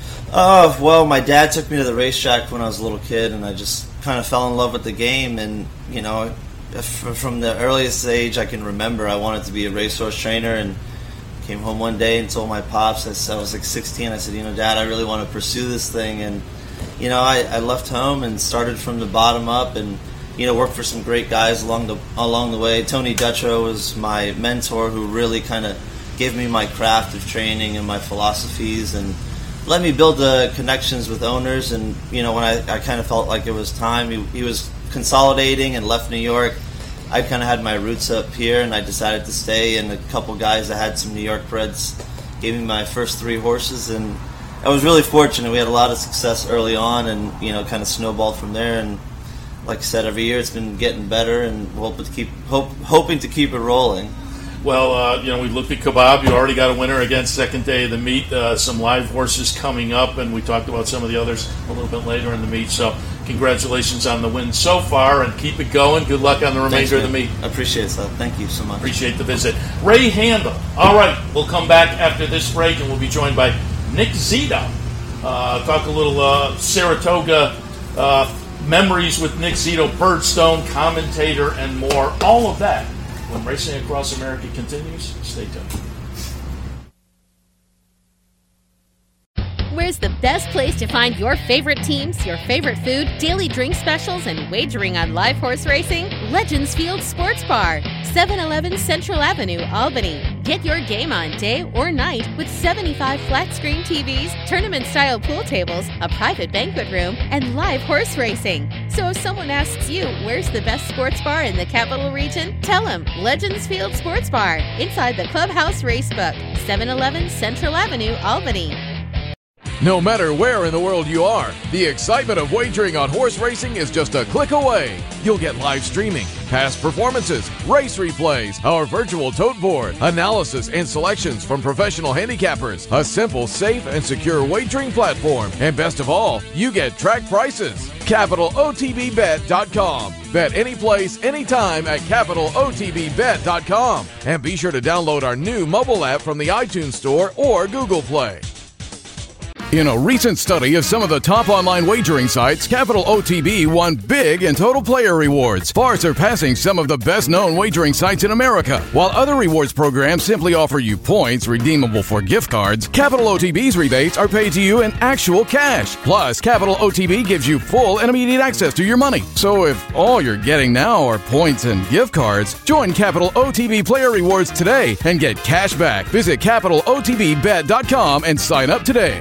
Oh, well, my dad took me to the racetrack when I was a little kid, and I just kind of fell in love with the game. And, you know, from the earliest age I can remember, I wanted to be a racehorse trainer, and came home one day and told my pops, I was like sixteen, I said, you know, Dad, I really want to pursue this thing. And, you know, I, I left home and started from the bottom up and, you know, worked for some great guys along the along the way. Tony Dutrow was my mentor who really kind of gave me my craft of training and my philosophies and let me build the connections with owners. And, you know, when I, I kind of felt like it was time, he, he was consolidating and left New York. I kind of had my roots up here, and I decided to stay. And a couple guys that had some New York breds gave me my first three horses, and I was really fortunate. We had a lot of success early on, and you know, kind of snowballed from there. And like I said, every year it's been getting better, and we'll hope to keep hope, hoping to keep it rolling. Well, uh, you know, we looked at Kebab. You already got a winner again, second day of the meet. Uh, some live horses coming up, and we talked about some of the others a little bit later in the meet. So congratulations on the win so far, and keep it going. Good luck on the remainder Thanks, of the meet. I appreciate it, so thank you so much. Appreciate the visit. Ray Handel. All right, we'll come back after this break, and we'll be joined by Nick Zito. Uh, talk a little uh, Saratoga uh, memories with Nick Zito, Birdstone, commentator, and more. All of that when Racing Across America continues. Stay tuned. Where's the best place to find your favorite teams, your favorite food, daily drink specials, and wagering on live horse racing? Legends Field Sports Bar, seven eleven Central Avenue, Albany. Get your game on day or night with seventy-five flat-screen T Vs, tournament-style pool tables, a private banquet room, and live horse racing. So if someone asks you, where's the best sports bar in the capital region? Tell them Legends Field Sports Bar, inside the Clubhouse Racebook, seven eleven Central Avenue, Albany. No matter where in the world you are, the excitement of wagering on horse racing is just a click away. You'll get live streaming, past performances, race replays, our virtual tote board, analysis and selections from professional handicappers, a simple, safe, and secure wagering platform, and best of all, you get track prices. capital O T B bet dot com. Bet any place, anytime at capital O T B bet dot com. And be sure to download our new mobile app from the iTunes Store or Google Play. In a recent study of some of the top online wagering sites, Capital O T B won big in total player rewards, far surpassing some of the best-known wagering sites in America. While other rewards programs simply offer you points redeemable for gift cards, Capital O T B's rebates are paid to you in actual cash. Plus, Capital O T B gives you full and immediate access to your money. So if all you're getting now are points and gift cards, join Capital O T B Player Rewards today and get cash back. Visit capital O T B bet dot com and sign up today.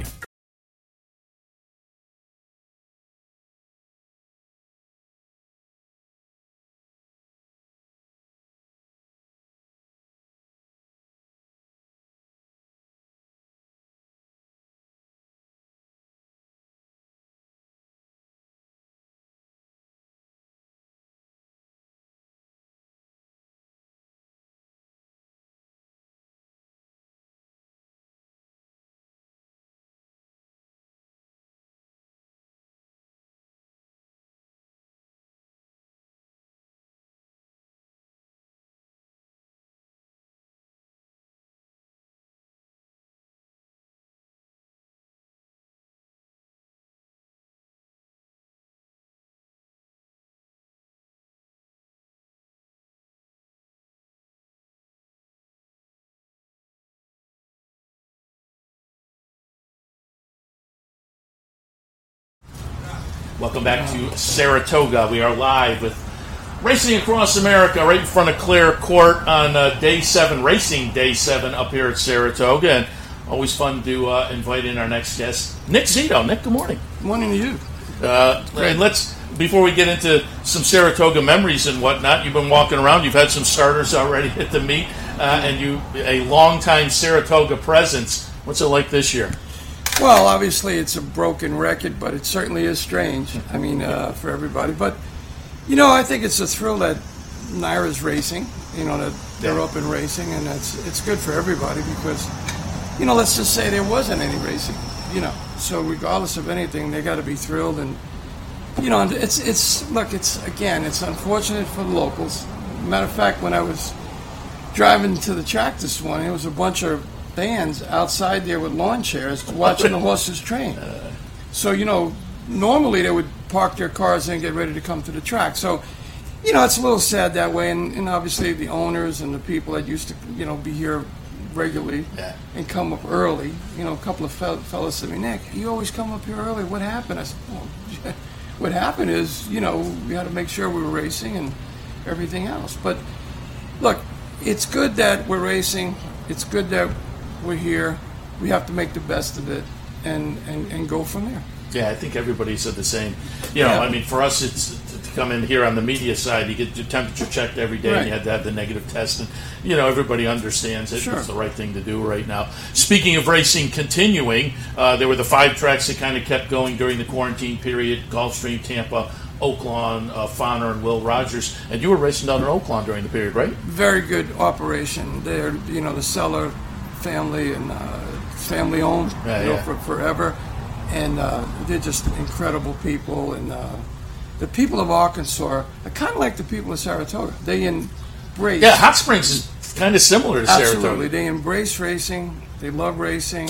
Welcome back to Saratoga. We are live with Racing Across America right in front of Clare Court on uh, day seven, racing day seven up here at Saratoga. And always fun to uh, invite in our next guest, Nick Zito. Nick, good morning. Good morning to you. Uh, and let's, before we get into some Saratoga memories and whatnot, you've been walking around, you've had some starters already at the meet, uh, and you a longtime Saratoga presence. What's it like this year? Well, obviously it's a broken record, but it certainly is strange, I mean, uh, for everybody. But, you know, I think it's a thrill that Naira's racing, you know, that they're up and racing, and it's, it's good for everybody because, you know, let's just say there wasn't any racing, you know. So regardless of anything, they got to be thrilled. And, you know, it's, it's look, it's, again, it's unfortunate for the locals. Matter of fact, when I was driving to the track this morning, there was a bunch of fans outside there with lawn chairs watching the horses train. So, you know, normally they would park their cars and get ready to come to the track. So, you know, it's a little sad that way. And, and obviously the owners and the people that used to, you know, be here regularly yeah. and come up early, you know, a couple of fel- fellas said to me, Nick, you always come up here early. What happened? I said, well, what happened is, you know, we had to make sure we were racing and everything else. But, look, it's good that we're racing. It's good that we're here. We have to make the best of it and, and, and go from there. Yeah, I think everybody said the same. You know, yeah. I mean, for us, it's to come in here on the media side, you get your temperature checked every day, right. and you had to have the negative test. And, you know, everybody understands it. Sure. It's the right thing to do right now. Speaking of racing continuing, uh, there were the five tracks that kind of kept going during the quarantine period: Gulfstream, Tampa, Oaklawn, uh, Fauner, and Will Rogers. And you were racing down in Oaklawn during the period, right? Very good operation. They're, you know, the Seller family and uh, family owned yeah, you know, yeah. for forever. And uh, they're just incredible people. And uh, the people of Arkansas are kind of like the people of Saratoga. They embrace. Yeah, Hot Springs is kind of similar to Absolutely. Saratoga. Absolutely. They embrace racing. They love racing.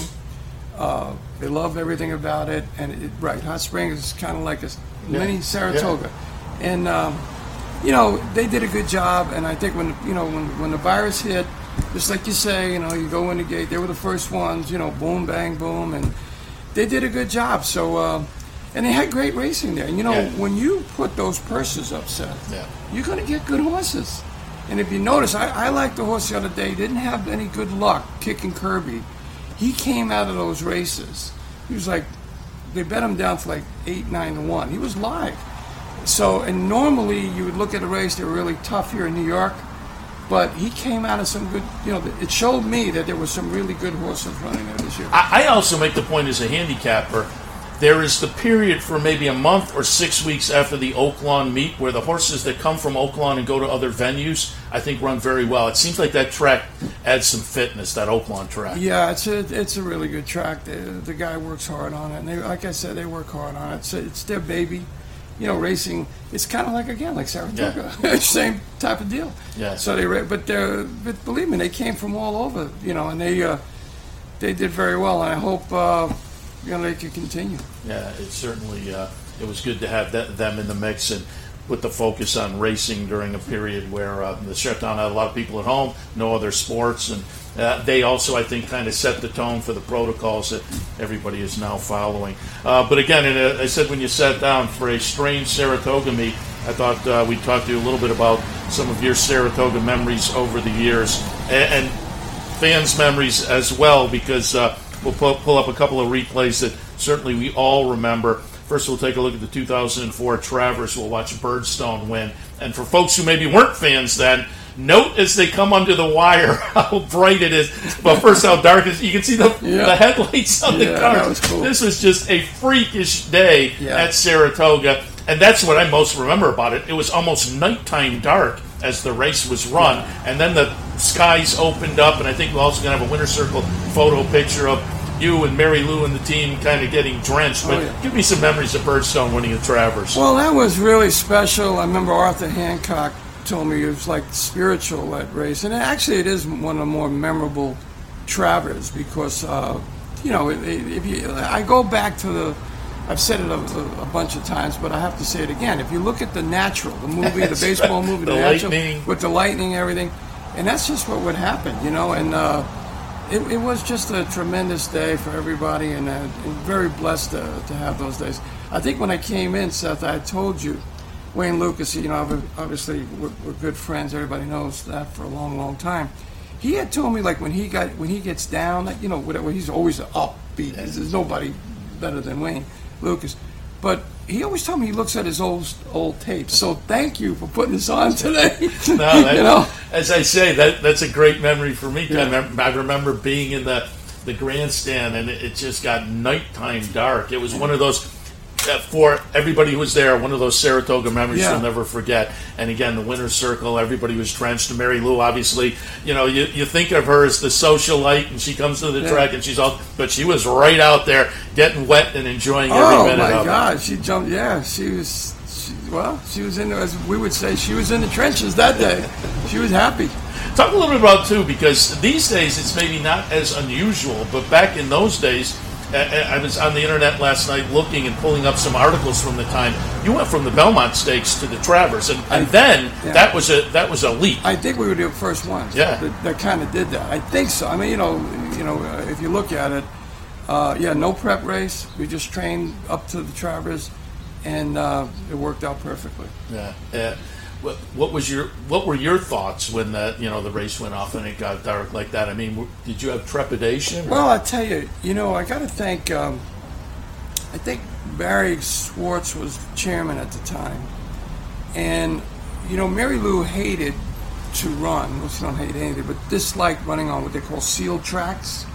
Uh, they love everything about it. And it, right, Hot Springs is kind of like a yeah. mini Saratoga. Yeah. And, um, you know, they did a good job. And I think when, you know, when, when the virus hit, just like you say, you know, you go in the gate, they were the first ones, you know, boom, bang, boom. And they did a good job. So, um, and they had great racing there. And, you know, Yeah. when you put those purses up, Seth, Yeah. you're going to get good horses. And if you notice, I, I liked the horse the other day. He didn't have any good luck kicking Kirby. He came out of those races. He was like, they bet him down to like eight, nine to one. He was live. So, and normally you would look at a race, they were really tough here in New York. But he came out of some good, you know, it showed me that there were some really good horses running there this year. I, I also make the point as a handicapper, there is the period for maybe a month or six weeks after the Oaklawn meet where the horses that come from Oaklawn and go to other venues, I think, run very well. It seems like that track adds some fitness, that Oaklawn track. Yeah, it's a it's a really good track. The, the guy works hard on it, and they, like I said, they work hard on it. It's, it's their baby. You know, racing. It's kind of like again, like Saratoga, Yeah. same type of deal. Yeah. So they, ra- but they're, but believe me, they came from all over. You know, and they uh, they did very well. And I hope uh, you know they can continue. Yeah, it certainly uh, it was good to have that, them in the mix and put the focus on racing during a period where uh, the shutdown had a lot of people at home, no other sports, and uh, they also, I think, kind of set the tone for the protocols that everybody is now following. Uh, but again, and, uh, I said when you sat down for a strange Saratoga meet, I thought uh, we'd talk to you a little bit about some of your Saratoga memories over the years, and, and fans' memories as well, because uh, we'll pull, pull up a couple of replays that certainly we all remember. First, we'll take a look at the two thousand four Travers. We'll watch Birdstone win. And for folks who maybe weren't fans then, note as they come under the wire how bright it is. Well, first, how dark it is. You can see the, Yeah. the headlights on the Yeah, car. that was cool. This was just a freakish day Yeah. at Saratoga. And that's what I most remember about it. It was almost nighttime dark as the race was run. And then the skies opened up. And I think we're also going to have a Winter Circle photo picture of you and Mary Lou and the team kind of getting drenched. But Oh, yeah. give me some memories of Birdstone winning the Travers. Well, that was really special. I remember Arthur Hancock told me it was like spiritual, that race. And actually, it is one of the more memorable Travers because, uh, you know, if you, I go back to the, I've said it a, a bunch of times, but I have to say it again. If you look at The Natural, the movie, the baseball movie, The The, Natural, lightning. with the lightning and everything, and that's just what would happen, you know, and uh, it, it was just a tremendous day for everybody, and, uh, and very blessed to, to have those days. I think when I came in, Seth, I told you, Wayne Lucas, you know, obviously we're, we're good friends. Everybody knows that for a long, long time. He had told me, like, when he got when he gets down, like, you know, whatever, he's always an upbeat. There's nobody better than Wayne Lucas. But he always told me he looks at his old old tapes. So thank you for putting this on today. No, that, you know, as I say, that that's a great memory for me. Yeah. I, remember, I remember being in the the grandstand, and it, it just got nighttime dark. It was one of those, uh, for everybody who was there, one of those Saratoga memories Yeah. you'll never forget. And again, the Winter Circle, everybody was drenched. And Mary Lou, obviously, you know, you, you think of her as the socialite, and she comes to the Yeah. track, and she's all, but she was right out there getting wet and enjoying every oh minute my of it. God, she jumped. Yeah, she was. She, well, she was in, as we would say, she was in the trenches that day. She was happy. Talk a little bit about, too, because these days it's maybe not as unusual, but back in those days, I I was on the internet last night looking and pulling up some articles from the time. You went from the Belmont Stakes to the Travers, and, and then Yeah. that was a that was a leap. I think we were the first ones Yeah. that, that kind of did that. I think so. I mean, you know, you know, uh, if you look at it, uh, yeah, no prep race. We just trained up to the Travers, and uh, it worked out perfectly. Yeah. Uh, what, what was your what were your thoughts when the you know the race went off and it got dark like that? I mean, w- did you have trepidation? or- Well, I tell you, you know, I got to thank. Um, I think Barry Schwartz was chairman at the time, and you know, Mary Lou hated to run. Well, she don't hate anything, but disliked running on what they call sealed tracks.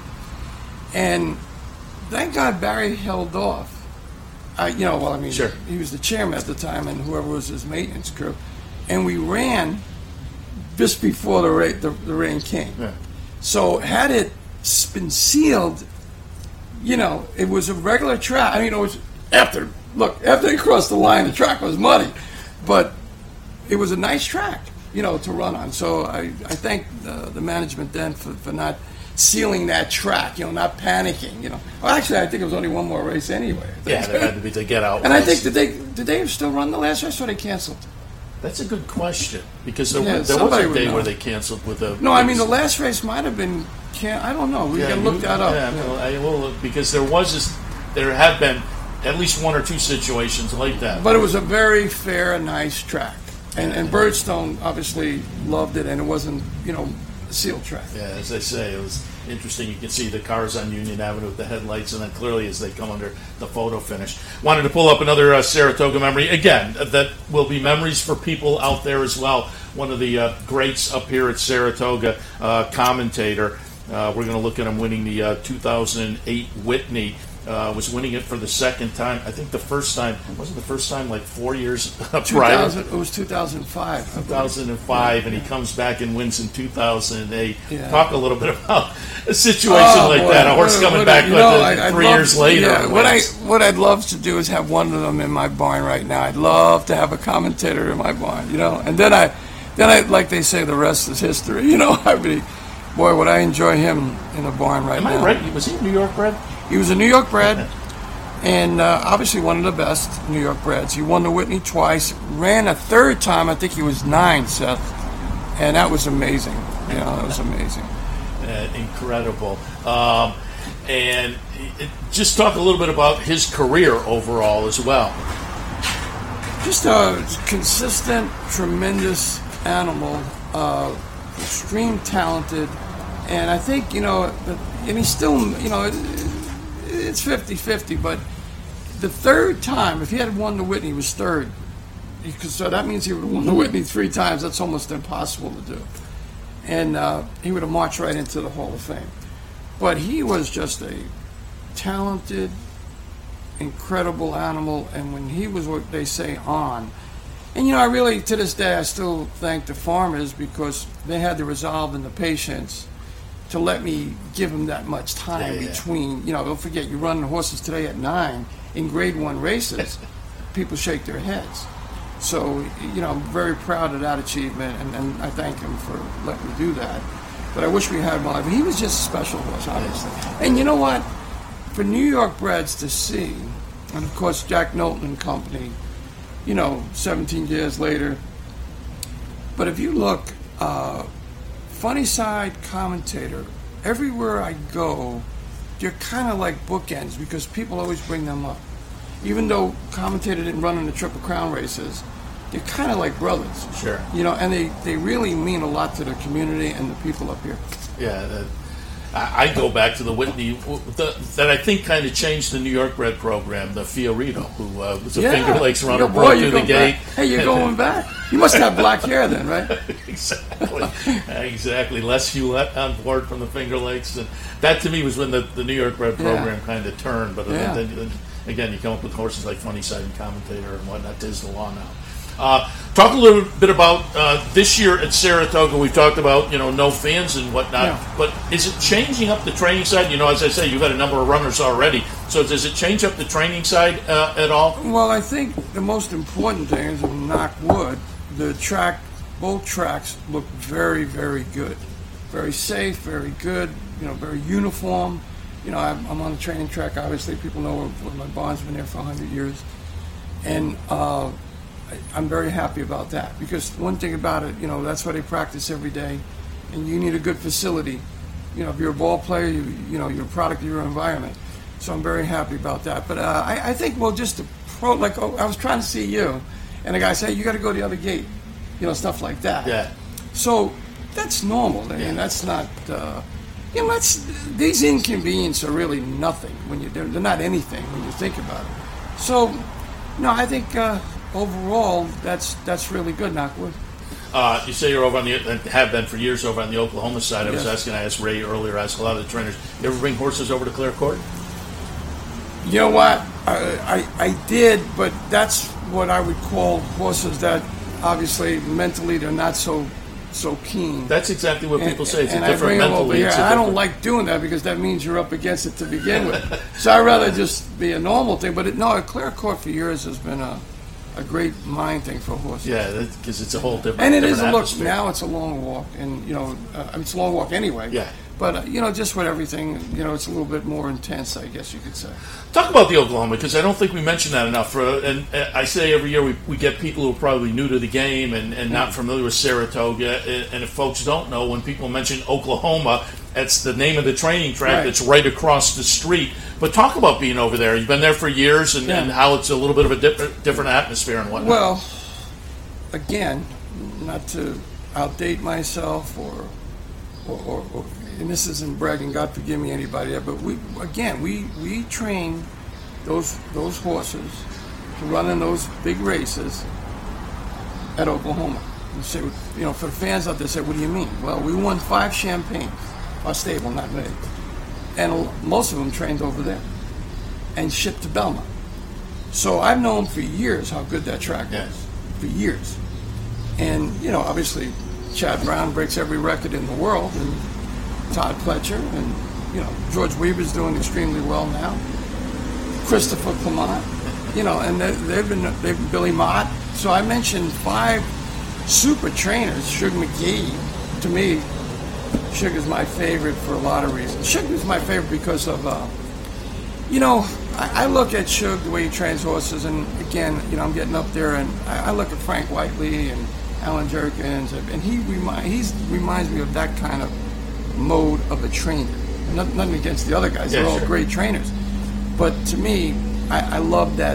And thank God Barry held off. I, you know, well, I mean, Sure. he was the chairman at the time, and whoever was his maintenance crew, and we ran just before the rain, the, the rain came. Yeah. So had it been sealed, you know, it was a regular track. I mean, it was after, look, after they crossed the line, the track was muddy, but it was a nice track, you know, to run on. So I, I thank the, the management then for, for not sealing that track, you know, not panicking, you know. Well, actually, I think it was only one more race anyway. I think. Yeah, there had to be to get out. And I race. think, did they, did they still run the last race or they canceled? That's a good question because there, Yeah, was, there was somebody a would day know. where they canceled with a. No, I mean, the last race might have been, can I don't know. We Yeah, can look you- that up. Yeah, Yeah. well, I will because there was this. there have been at least one or two situations like that. But it was a very fair, nice track. And, and Birdstone obviously loved it, and it wasn't, you know, a sealed track. Yeah, as I say, it was interesting. You can see the cars on Union Avenue with the headlights, and then clearly as they come under the photo finish. Wanted to pull up another uh, Saratoga memory. Again, that will be memories for people out there as well. One of the uh, greats up here at Saratoga, uh, commentator. Uh, we're going to look at him winning the uh, two thousand eight Whitney. Uh, was winning it for the second time. I think the first time, wasn't the first time like four years prior? It was two thousand five. two thousand five, and he comes back and wins in two thousand eight. Yeah. Talk a little bit about a situation Oh, like boy. that. A horse What- coming what- back you with know, it I- I'd three love- years later. yeah, what I wins. what I'd love to do is have one of them in my barn right now. I'd love to have a commentator in my barn, you know. And then I, then I like they say, the rest is history. You know, I mean, boy, would I enjoy him in a barn right Am now. I right? Was he New York bred? He was a New York bred, and uh, obviously one of the best New York breds. He won the Whitney twice, ran a third time. I think he was nine, Seth, and that was amazing. You know, that was amazing. Uh, incredible. Um, and it, just talk a little bit about his career overall as well. Just a consistent, tremendous animal, uh, extreme talented, and I think, you know, and he's still, you know, it, it's fifty-fifty, but the third time, if he had won the Whitney, he was third. Because, so that means he would have won the Whitney three times. That's almost impossible to do. And uh, he would have marched right into the Hall of Fame. But he was just a talented, incredible animal, and when he was what they say on, and you know, I really, to this day, I still thank the farmers because they had the resolve and the patience to let me give them that much time Yeah, yeah. between, you know, don't forget, you run the horses today at nine in grade one races, people shake their heads. So, you know, I'm very proud of that achievement, and, and I thank him for letting me do that. But I wish we had more. But he was just a special horse, obviously. And you know what? For New York breds to see, and of course Jack Knowlton and company, you know, seventeen years later. But if you look, uh, Funny Side commentator, everywhere I go, they're kind of like bookends because people always bring them up. Even though commentator didn't run in the Triple Crown races, they're kind of like brothers. Sure. You know, and they, they really mean a lot to the community and the people up here. Yeah, that, I, I go back to the Whitney the, that I think kind of changed the New York bred program, the Fiorito, who uh, was a Yeah. Finger Lakes runner, Yo, boy, broke you through the go gate. back. Hey, you're going back. You must have black hair then, right? Exactly. Exactly. Les Hewlett on board from the Finger Lakes. And that to me was when the, the New York bred Yeah. program kind of turned. But Yeah. then, then, again, you come up with horses like Funny Side and Commentator and whatnot. Tis the law now. Uh, talk a little bit about uh, this year at Saratoga. We've talked about, you know, no fans and whatnot. Yeah. But is it changing up the training side? You know, as I say, you've got a number of runners already. So does it change up the training side uh, at all? Well, I think the most important thing is, to knock wood, the track, both tracks look very, very good. Very safe, very good, you know, very uniform. You know, I'm, I'm on the training track, obviously. People know where my barn's been there for one hundred years. And uh, I- I'm very happy about that because one thing about it, you know, that's why they practice every day. And you need a good facility. You know, if you're a ball player, you, you know, you're a product of your environment. So I'm very happy about that. But uh, I, I think, well, just the pro, like, oh, I was trying to see you, and the guy said, you got to go the other gate. You know, stuff like that. Yeah. So that's normal. I mean, that's not, uh, you know, that's, these inconveniences are really nothing when you, they're, they're not anything when you think about it. So, no, I think uh, overall, that's that's really good, knockwood. Uh, you say you're over on the, and have been for years over on the Oklahoma side. I was Yes. asking, I asked Ray earlier, I asked a lot of the trainers, you ever bring horses over to Clare Court? You know what? I, I, I did, but that's what I would call horses that obviously mentally they're not so so keen. That's exactly what people say. It's and a I different bring them over mentally. here. It's a I don't different- like doing that because that means you're up against it to begin with. So I'd rather just be a normal thing. But it, no, Clare Court for years has been a, a great mind thing for horses. Yeah, because it's a whole different. And it is different a look. atmosphere. Now it's a long walk, and you know, uh, it's a long walk anyway. Yeah. But uh, you know, just with everything, you know, it's a little bit more intense, I guess you could say. Talk about the Oklahoma, because I don't think we mention that enough. For, and uh, I say every year we, we get people who are probably new to the game and, and not familiar with Saratoga. And, and if folks don't know, when people mention Oklahoma, It's the name of the training track Right. that's right across the street. But talk about being over there. You've been there for years, and, Yeah. and how it's a little bit of a different, different atmosphere and whatnot. Well, again, not to outdate myself or, or, or, or and this isn't bragging, God forgive me, anybody, but we, again, we, we train those those horses to run in those big races at Oklahoma. You say, you know, for the fans out there, say, what do you mean? Well, we won five Champagnes, our stable, not me, and most of them trained over there and shipped to Belmont. So I've known for years how good that track Yes. was, for years. And, you know, obviously, Chad Brown breaks every record in the world, and Todd Pletcher, and, you know, George Weaver's doing extremely well now. Christopher Clement, you know, and they, they've been, they've been Billy Mott. So I mentioned five super trainers. Sugar McGee, to me, Sugar's my favorite for a lot of reasons. Sugar's my favorite because of, uh, you know, I, I look at Sugar, the way he trains horses, and again, you know, I'm getting up there, and I, I look at Frank Whiteley and Alan Jerkins, and he remind, he's reminds me of that kind of mode of a trainer. Nothing, nothing against the other guys; Yeah, they're all sure. great trainers. But to me, I, I love that,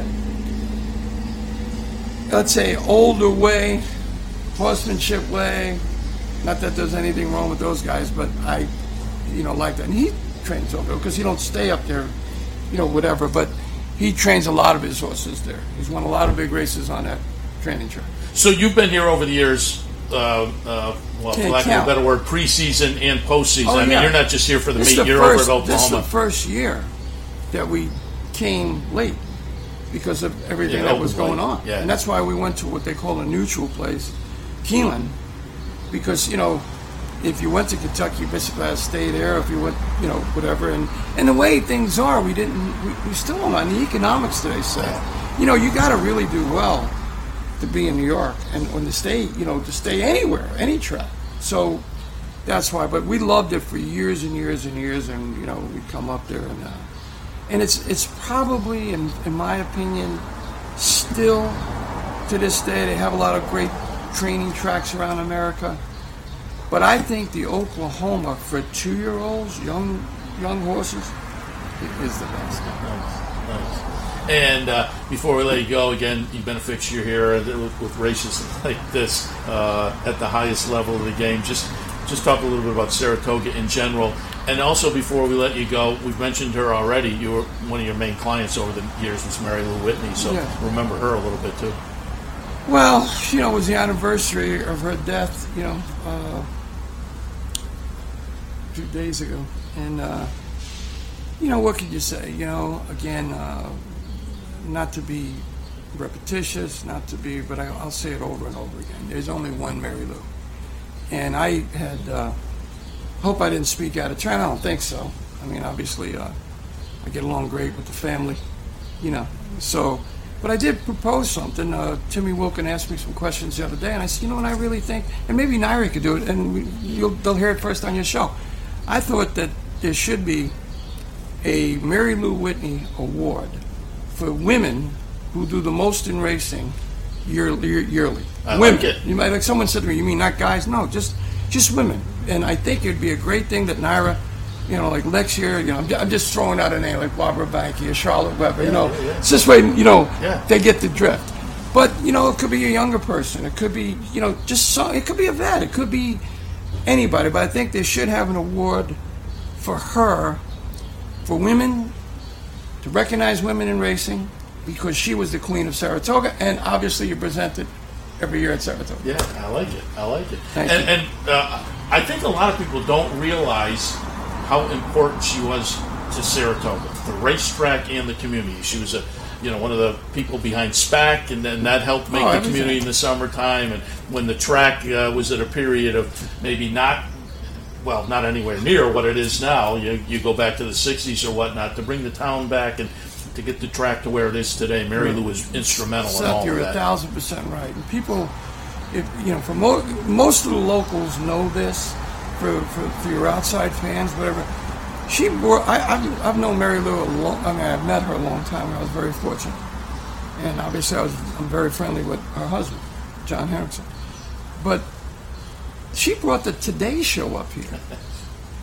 let's say, older way, horsemanship way. Not that there's anything wrong with those guys, but I, you know, like that. And he trains over there because he don't stay up there, you know, whatever. But he trains a lot of his horses there. He's won a lot of big races on that training track. So you've been here over the years, uh, uh, well, for Can't lack count. of a better word, preseason and postseason. Oh, I mean, yeah. you're not just here for the This is meet. the You're first- over at This is the Oklahoma. first year that we came late because of everything Yeah, that was open going late. on. Yeah. And that's why we went to what they call a neutral place, Keeneland, because, you know, if you went to Kentucky, you basically had to stay there. If you went, you know, whatever. And, and the way things are, we didn't, we, we still don't know. And the economics today say, you know, you got to really do well to be in New York and when to stay, you know, to stay anywhere, any track. So that's why. But we loved it for years and years and years. And, you know, we'd come up there and, uh, and it's it's probably, in, in my opinion, still to this day, they have a lot of great training tracks around America. But I think the Oklahoma for two-year-olds, young young horses, is the best. Nice, nice. And uh, before we let you go, again, you've been a fixture here with, with races like this uh, at the highest level of the game. Just just talk a little bit about Saratoga in general. And also, before we let you go, we've mentioned her already. You were one of your main clients over the years was Mary Lou Whitney, so Yeah. remember her a little bit too. Well, you know, it was the anniversary of her death, you know, uh, a few days ago. And, uh, you know, what could you say? You know, again, uh, not to be repetitious, not to be, but I, I'll say it over and over again. There's only one Mary Lou. And I had, uh, hope I didn't speak out of turn. I don't think so. I mean, obviously, uh, I get along great with the family, you know, so... But I did propose something. Uh, Timmy Wilkin asked me some questions the other day, and I said, you know what, I really think, and maybe Nairi could do it, and we, you'll, they'll hear it first on your show. I thought that there should be a Mary Lou Whitney Award for women who do the most in racing year, year, yearly. I women. like it. You might, like someone said to me, you mean not guys? No, just just women. And I think it'd be a great thing that Naira, you know, like next year, you know, I'm, I'm just throwing out a name like Barbara Banky or Charlotte Weber, you know. yeah, yeah. It's this way, you know, Yeah. they get the drift. But, you know, it could be a younger person. It could be, you know, just so, it could be a vet. It could be anybody. But I think they should have an award for her, for women, to recognize women in racing, because she was the queen of Saratoga, and obviously you present it every year at Saratoga. Yeah, I like it. I like it. Thank and you. and uh, I think a lot of people don't realize how important she was to Saratoga, the racetrack and the community. She was a, you know, one of the people behind SPAC, and then that helped make Oh, the everything. community in the summertime. And when the track uh, was at a period of maybe not, well, not anywhere near what it is now. You you go back to the sixties or whatnot to bring the town back and to get the track to where it is today. Mary Lou was instrumental in Seth, all you're of a that. thousand percent right. And people, if, you know, for mo- most of the locals know this. For, for, for your outside fans, whatever. She brought, I, I've, I've known Mary Lou a long, I mean, I've met her a long time. I was very fortunate. And obviously I was, I'm very friendly with her husband, John Henriksen. But she brought the Today Show up here.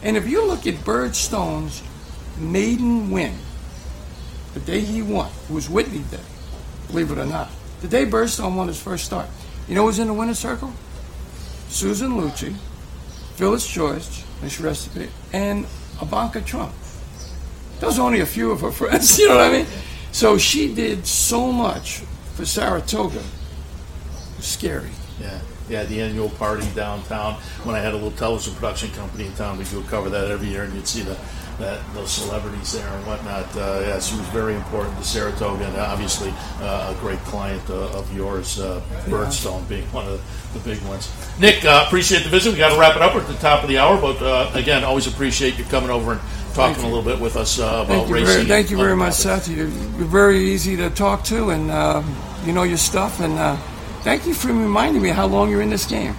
And if you look at Birdstone's maiden win, the day he won, it was Whitney Day, believe it or not. The day Birdstone won his first start. You know who was in the winner's circle? Susan Lucci, Phyllis George, may she rest in peace, and Ivanka Trump. Those are only a few of her friends, you know what I mean? So she did so much for Saratoga. It was scary. Yeah, yeah, the annual party downtown. When I had a little television production company in town, we would cover that every year, and you'd see the that those celebrities there and whatnot. Uh, yeah, she was very important to Saratoga, and obviously uh, a great client uh, of yours, uh, Birdstone being one of the, the big ones. Nick, uh, appreciate the visit. We got to wrap it up. We're at the top of the hour, but uh, again, always appreciate you coming over and talking a little bit with us uh, about thank you racing. Very, thank you very much, Seth. You're, you're very easy to talk to, and uh, you know your stuff. And uh, thank you for reminding me how long you're in this game.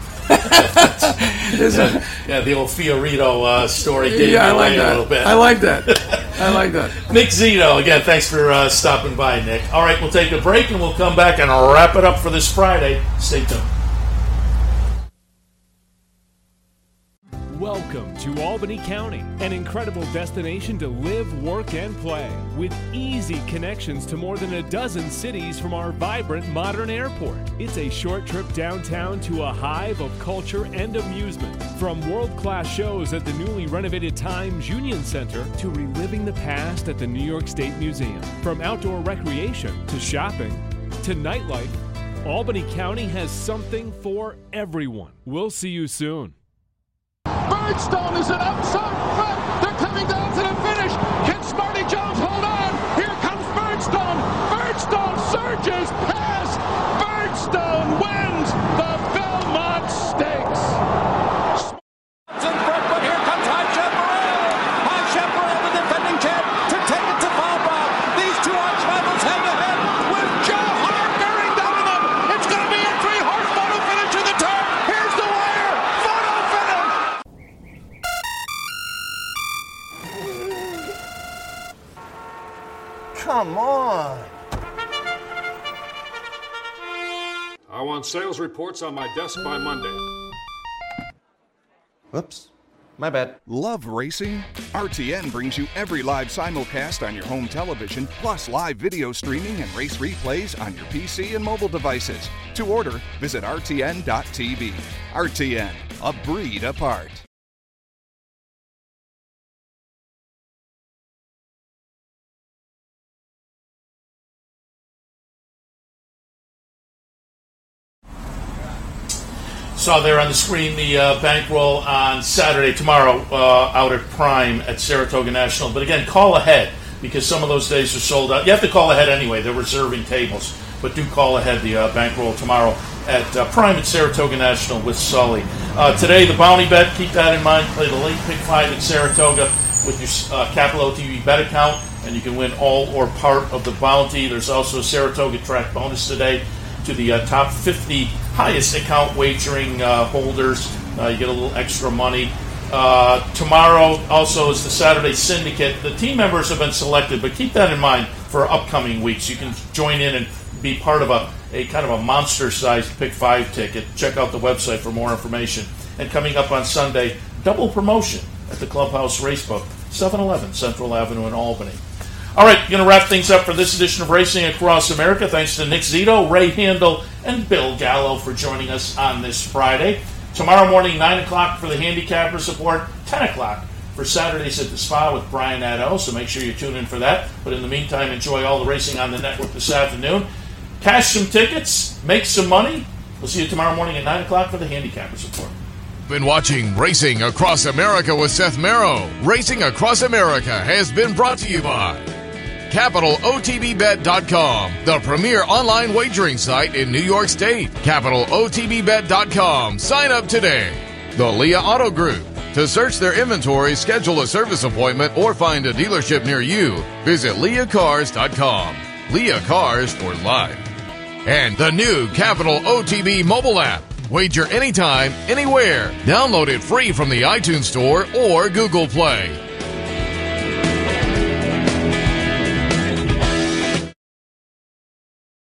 yeah, yeah, the old Fiorito uh, story gave yeah, me I like away that. a little bit. I like that. I like that. Nick Zito, again, thanks for uh, stopping by, Nick. All right, we'll take a break, and we'll come back and wrap it up for this Friday. Stay tuned. Welcome to Albany County, an incredible destination to live, work, and play, with easy connections to more than a dozen cities from our vibrant modern airport. It's a short trip downtown to a hive of culture and amusement, from world-class shows at the newly renovated Times Union Center to reliving the past at the New York State Museum. From outdoor recreation to shopping to nightlife, Albany County has something for everyone. We'll see you soon. Birdstone is an outside front. They're coming down to the finish. Can Smarty Jones hold on? Here comes Birdstone. Birdstone surges past. Birdstone wins the Belmont Stakes. In front, but here comes High Chaparral. High Chaparral, the defending champ, to take it to Fallback. These two arch rivals head to head with Joe Hart bearing down on them. It's going to be a three-horse photo finish to the turn. Here's the wire. Photo finish. Come on. I want sales reports on my desk by Monday. Whoops. My bad. Love racing? R T N brings you every live simulcast on your home television, plus live video streaming and race replays on your P C and mobile devices. To order, visit R T N dot T V. R T N, a breed apart. Saw there on the screen the uh, bankroll on Saturday, tomorrow, uh, out at Prime at Saratoga National. But again, call ahead, because some of those days are sold out. You have to call ahead anyway. They're reserving tables. But do call ahead the uh, bankroll tomorrow at uh, Prime at Saratoga National with Sully. Uh, today, the bounty bet, keep that in mind. Play the late pick five at Saratoga with your uh, Capital O T B bet account, and you can win all or part of the bounty. There's also a Saratoga track bonus today to the uh, top fifty highest account wagering uh, holders. Uh, you get a little extra money. Uh, tomorrow also is the Saturday Syndicate. The team members have been selected, but keep that in mind for upcoming weeks. You can join in and be part of a, a kind of a monster-sized Pick five ticket. Check out the website for more information. And coming up on Sunday, double promotion at the Clubhouse Racebook, seven eleven Central Avenue in Albany. All right, going to wrap things up for this edition of Racing Across America. Thanks to Nick Zito, Ray Handel, and Bill Gallo for joining us on this Friday. Tomorrow morning, nine o'clock for the handicapper support, ten o'clock for Saturdays at the Spa with Brian Nadeau, so make sure you tune in for that. But in the meantime, enjoy all the racing on the network this afternoon. Cash some tickets, make some money. We'll see you tomorrow morning at nine o'clock for the handicapper support. Been watching Racing Across America with Seth Merrow. Racing Across America has been brought to you by Capital O T B bet dot com, the premier online wagering site in New York State. Capital O T B bet dot com. Sign up today. The Leah Auto Group. To search their inventory, schedule a service appointment, or find a dealership near you, visit leah cars dot com. Leah Cars for life. And the new Capital O T B mobile app. Wager anytime, anywhere. Download it free from the iTunes Store or Google Play.